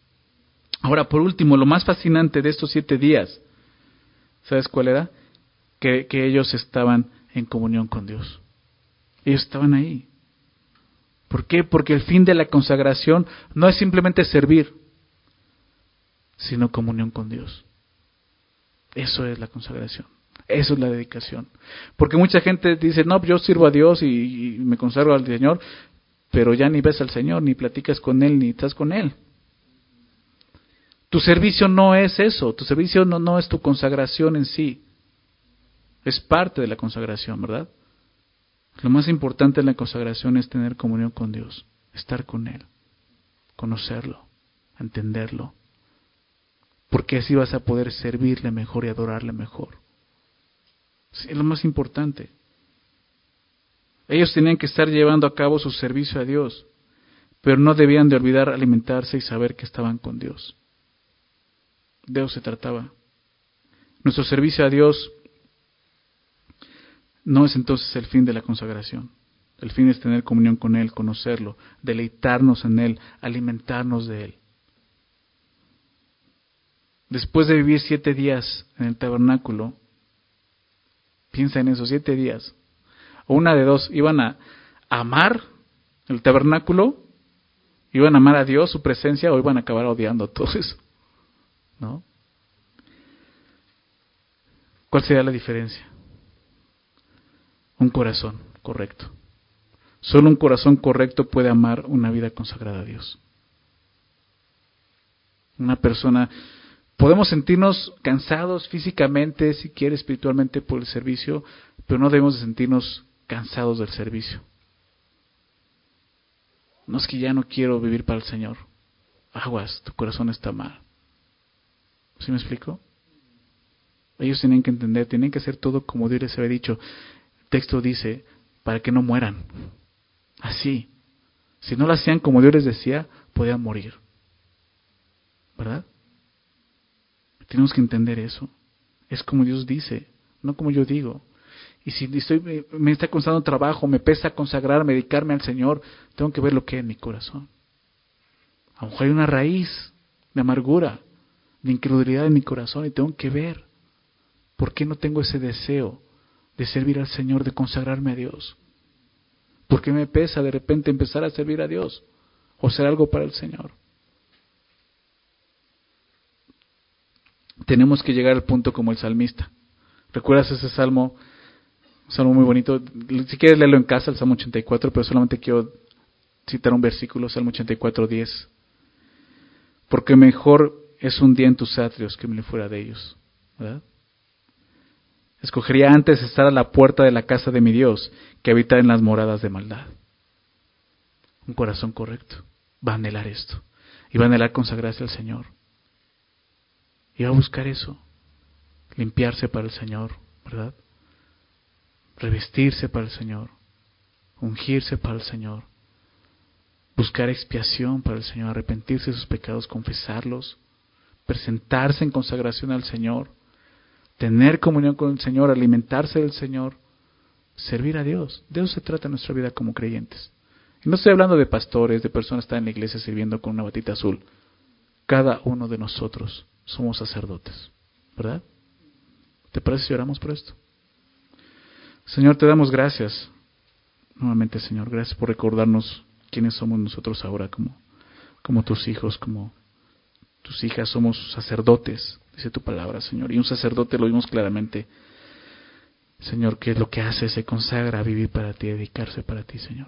Ahora, por último, lo más fascinante de estos 7 días, ¿sabes cuál era? que ellos estaban en comunión con Dios. Ellos estaban ahí. ¿Por qué? Porque el fin de la consagración no es simplemente servir, sino comunión con Dios. Eso es la consagración. Eso es la dedicación. Porque mucha gente dice, no, yo sirvo a Dios y me consagro al Señor, pero ya ni ves al Señor, ni platicas con Él, ni estás con Él. Tu servicio no es eso. Tu servicio no es tu consagración en sí. Es parte de la consagración, ¿verdad? Lo más importante en la consagración es tener comunión con Dios, estar con Él, conocerlo, entenderlo. Porque así vas a poder servirle mejor y adorarle mejor. Es lo más importante. Ellos tenían que estar llevando a cabo su servicio a Dios, pero no debían de olvidar alimentarse y saber que estaban con Dios. De eso se trataba. Nuestro servicio a Dios no es entonces el fin de la consagración. El fin es tener comunión con Él, conocerlo, deleitarnos en Él, alimentarnos de Él. Después de vivir 7 días en el tabernáculo, piensa en esos 7 días. O una de dos, iban a amar el tabernáculo, iban a amar a Dios, su presencia, o iban a acabar odiando todo eso. ¿No? ¿Cuál sería la diferencia? Un corazón correcto. Solo un corazón correcto puede amar una vida consagrada a Dios. Una persona, podemos sentirnos cansados físicamente, si quiere, espiritualmente por el servicio, pero no debemos de sentirnos cansados del servicio. No es que ya no quiero vivir para el Señor. Aguas, tu corazón está mal. ¿Sí me explico? Ellos tienen que entender, tienen que hacer todo como Dios les había dicho. El texto dice, para que no mueran. Así. Si no lo hacían como Dios les decía, podían morir. ¿Verdad? Tenemos que entender eso. Es como Dios dice, no como yo digo. Y si me está costando trabajo, me pesa consagrarme, dedicarme al Señor, tengo que ver lo que hay en mi corazón. A lo mejor hay una raíz de amargura, de incredulidad en mi corazón y tengo que ver por qué no tengo ese deseo de servir al Señor, de consagrarme a Dios. ¿Por qué me pesa de repente empezar a servir a Dios o hacer algo para el Señor? Tenemos que llegar al punto como el salmista. ¿Recuerdas ese salmo? Un salmo muy bonito. Si quieres leerlo en casa, el Salmo 84, pero solamente quiero citar un versículo, Salmo 84:10. Porque mejor es un día en tus atrios que mil fuera de ellos. ¿Verdad? Escogería antes estar a la puerta de la casa de mi Dios que habitar en las moradas de maldad. Un corazón correcto va a anhelar esto. Y va a anhelar consagrarse al Señor. Y va a buscar eso. Limpiarse para el Señor, ¿verdad? Revestirse para el Señor. Ungirse para el Señor. Buscar expiación para el Señor. Arrepentirse de sus pecados, confesarlos. Presentarse en consagración al Señor. Tener comunión con el Señor, alimentarse del Señor, servir a Dios. De eso se trata nuestra vida como creyentes. Y no estoy hablando de pastores, de personas que están en la iglesia sirviendo con una batita azul. Cada uno de nosotros somos sacerdotes, ¿verdad? ¿Te parece si oramos por esto? Señor, te damos gracias. Nuevamente, Señor, gracias por recordarnos quiénes somos nosotros ahora como tus hijos, como tus hijas, somos sacerdotes. Dice tu palabra, Señor. Y un sacerdote, lo vimos claramente, Señor, que es lo que hace, se consagra a vivir para ti, a dedicarse para ti, Señor.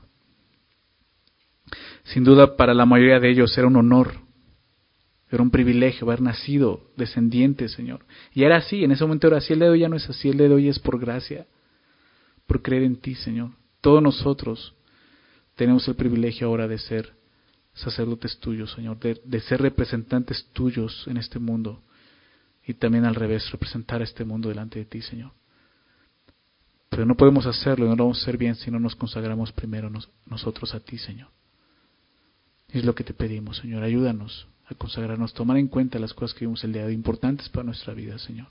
Sin duda, para la mayoría de ellos era un honor, era un privilegio haber nacido descendiente, Señor. Y era así, en ese momento era así. El día de hoy ya no es así, el día de hoy es por gracia, por creer en ti, Señor. Todos nosotros tenemos el privilegio ahora de ser sacerdotes tuyos, Señor, de ser representantes tuyos en este mundo. Y también al revés, representar a este mundo delante de ti, Señor. Pero no podemos hacerlo, no lo vamos a hacer bien si no nos consagramos primero nosotros a ti, Señor. Y es lo que te pedimos, Señor. Ayúdanos a consagrarnos, tomar en cuenta las cosas que vimos el día de hoy, importantes para nuestra vida, Señor.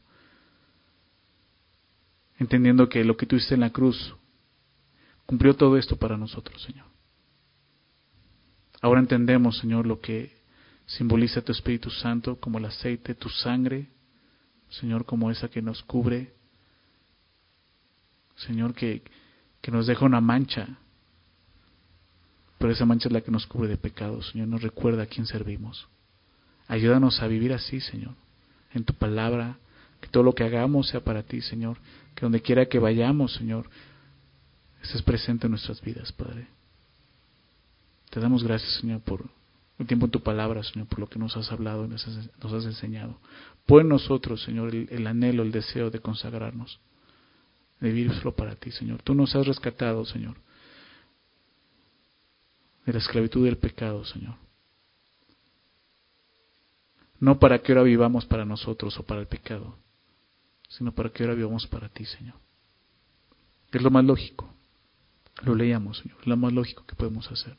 Entendiendo que lo que tú hiciste en la cruz cumplió todo esto para nosotros, Señor. Ahora entendemos, Señor, lo que simboliza tu Espíritu Santo como el aceite, tu sangre, Señor, como esa que nos cubre, Señor, que nos deja una mancha, pero esa mancha es la que nos cubre de pecado. Señor, nos recuerda a quién servimos. Ayúdanos a vivir así, Señor, en tu palabra, que todo lo que hagamos sea para ti, Señor, que donde quiera que vayamos, Señor, estés presente en nuestras vidas, Padre. Te damos gracias, Señor, por el tiempo en tu palabra, Señor, por lo que nos has hablado y nos has enseñado. Pon en nosotros, Señor, el anhelo, el deseo de consagrarnos, de vivir solo para ti, Señor. Tú nos has rescatado, Señor, de la esclavitud del pecado, Señor. No para que ahora vivamos para nosotros o para el pecado, sino para que ahora vivamos para ti, Señor. Es lo más lógico. Lo leíamos, Señor. Es lo más lógico que podemos hacer.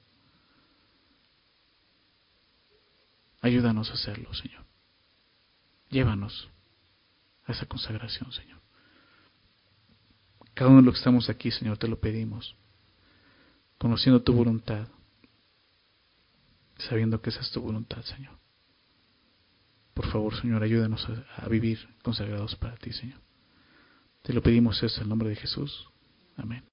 Ayúdanos a hacerlo, Señor. Llévanos a esa consagración, Señor. Cada uno de los que estamos aquí, Señor, te lo pedimos, conociendo tu voluntad, sabiendo que esa es tu voluntad, Señor. Por favor, Señor, ayúdanos a vivir consagrados para ti, Señor. Te lo pedimos eso en el nombre de Jesús. Amén.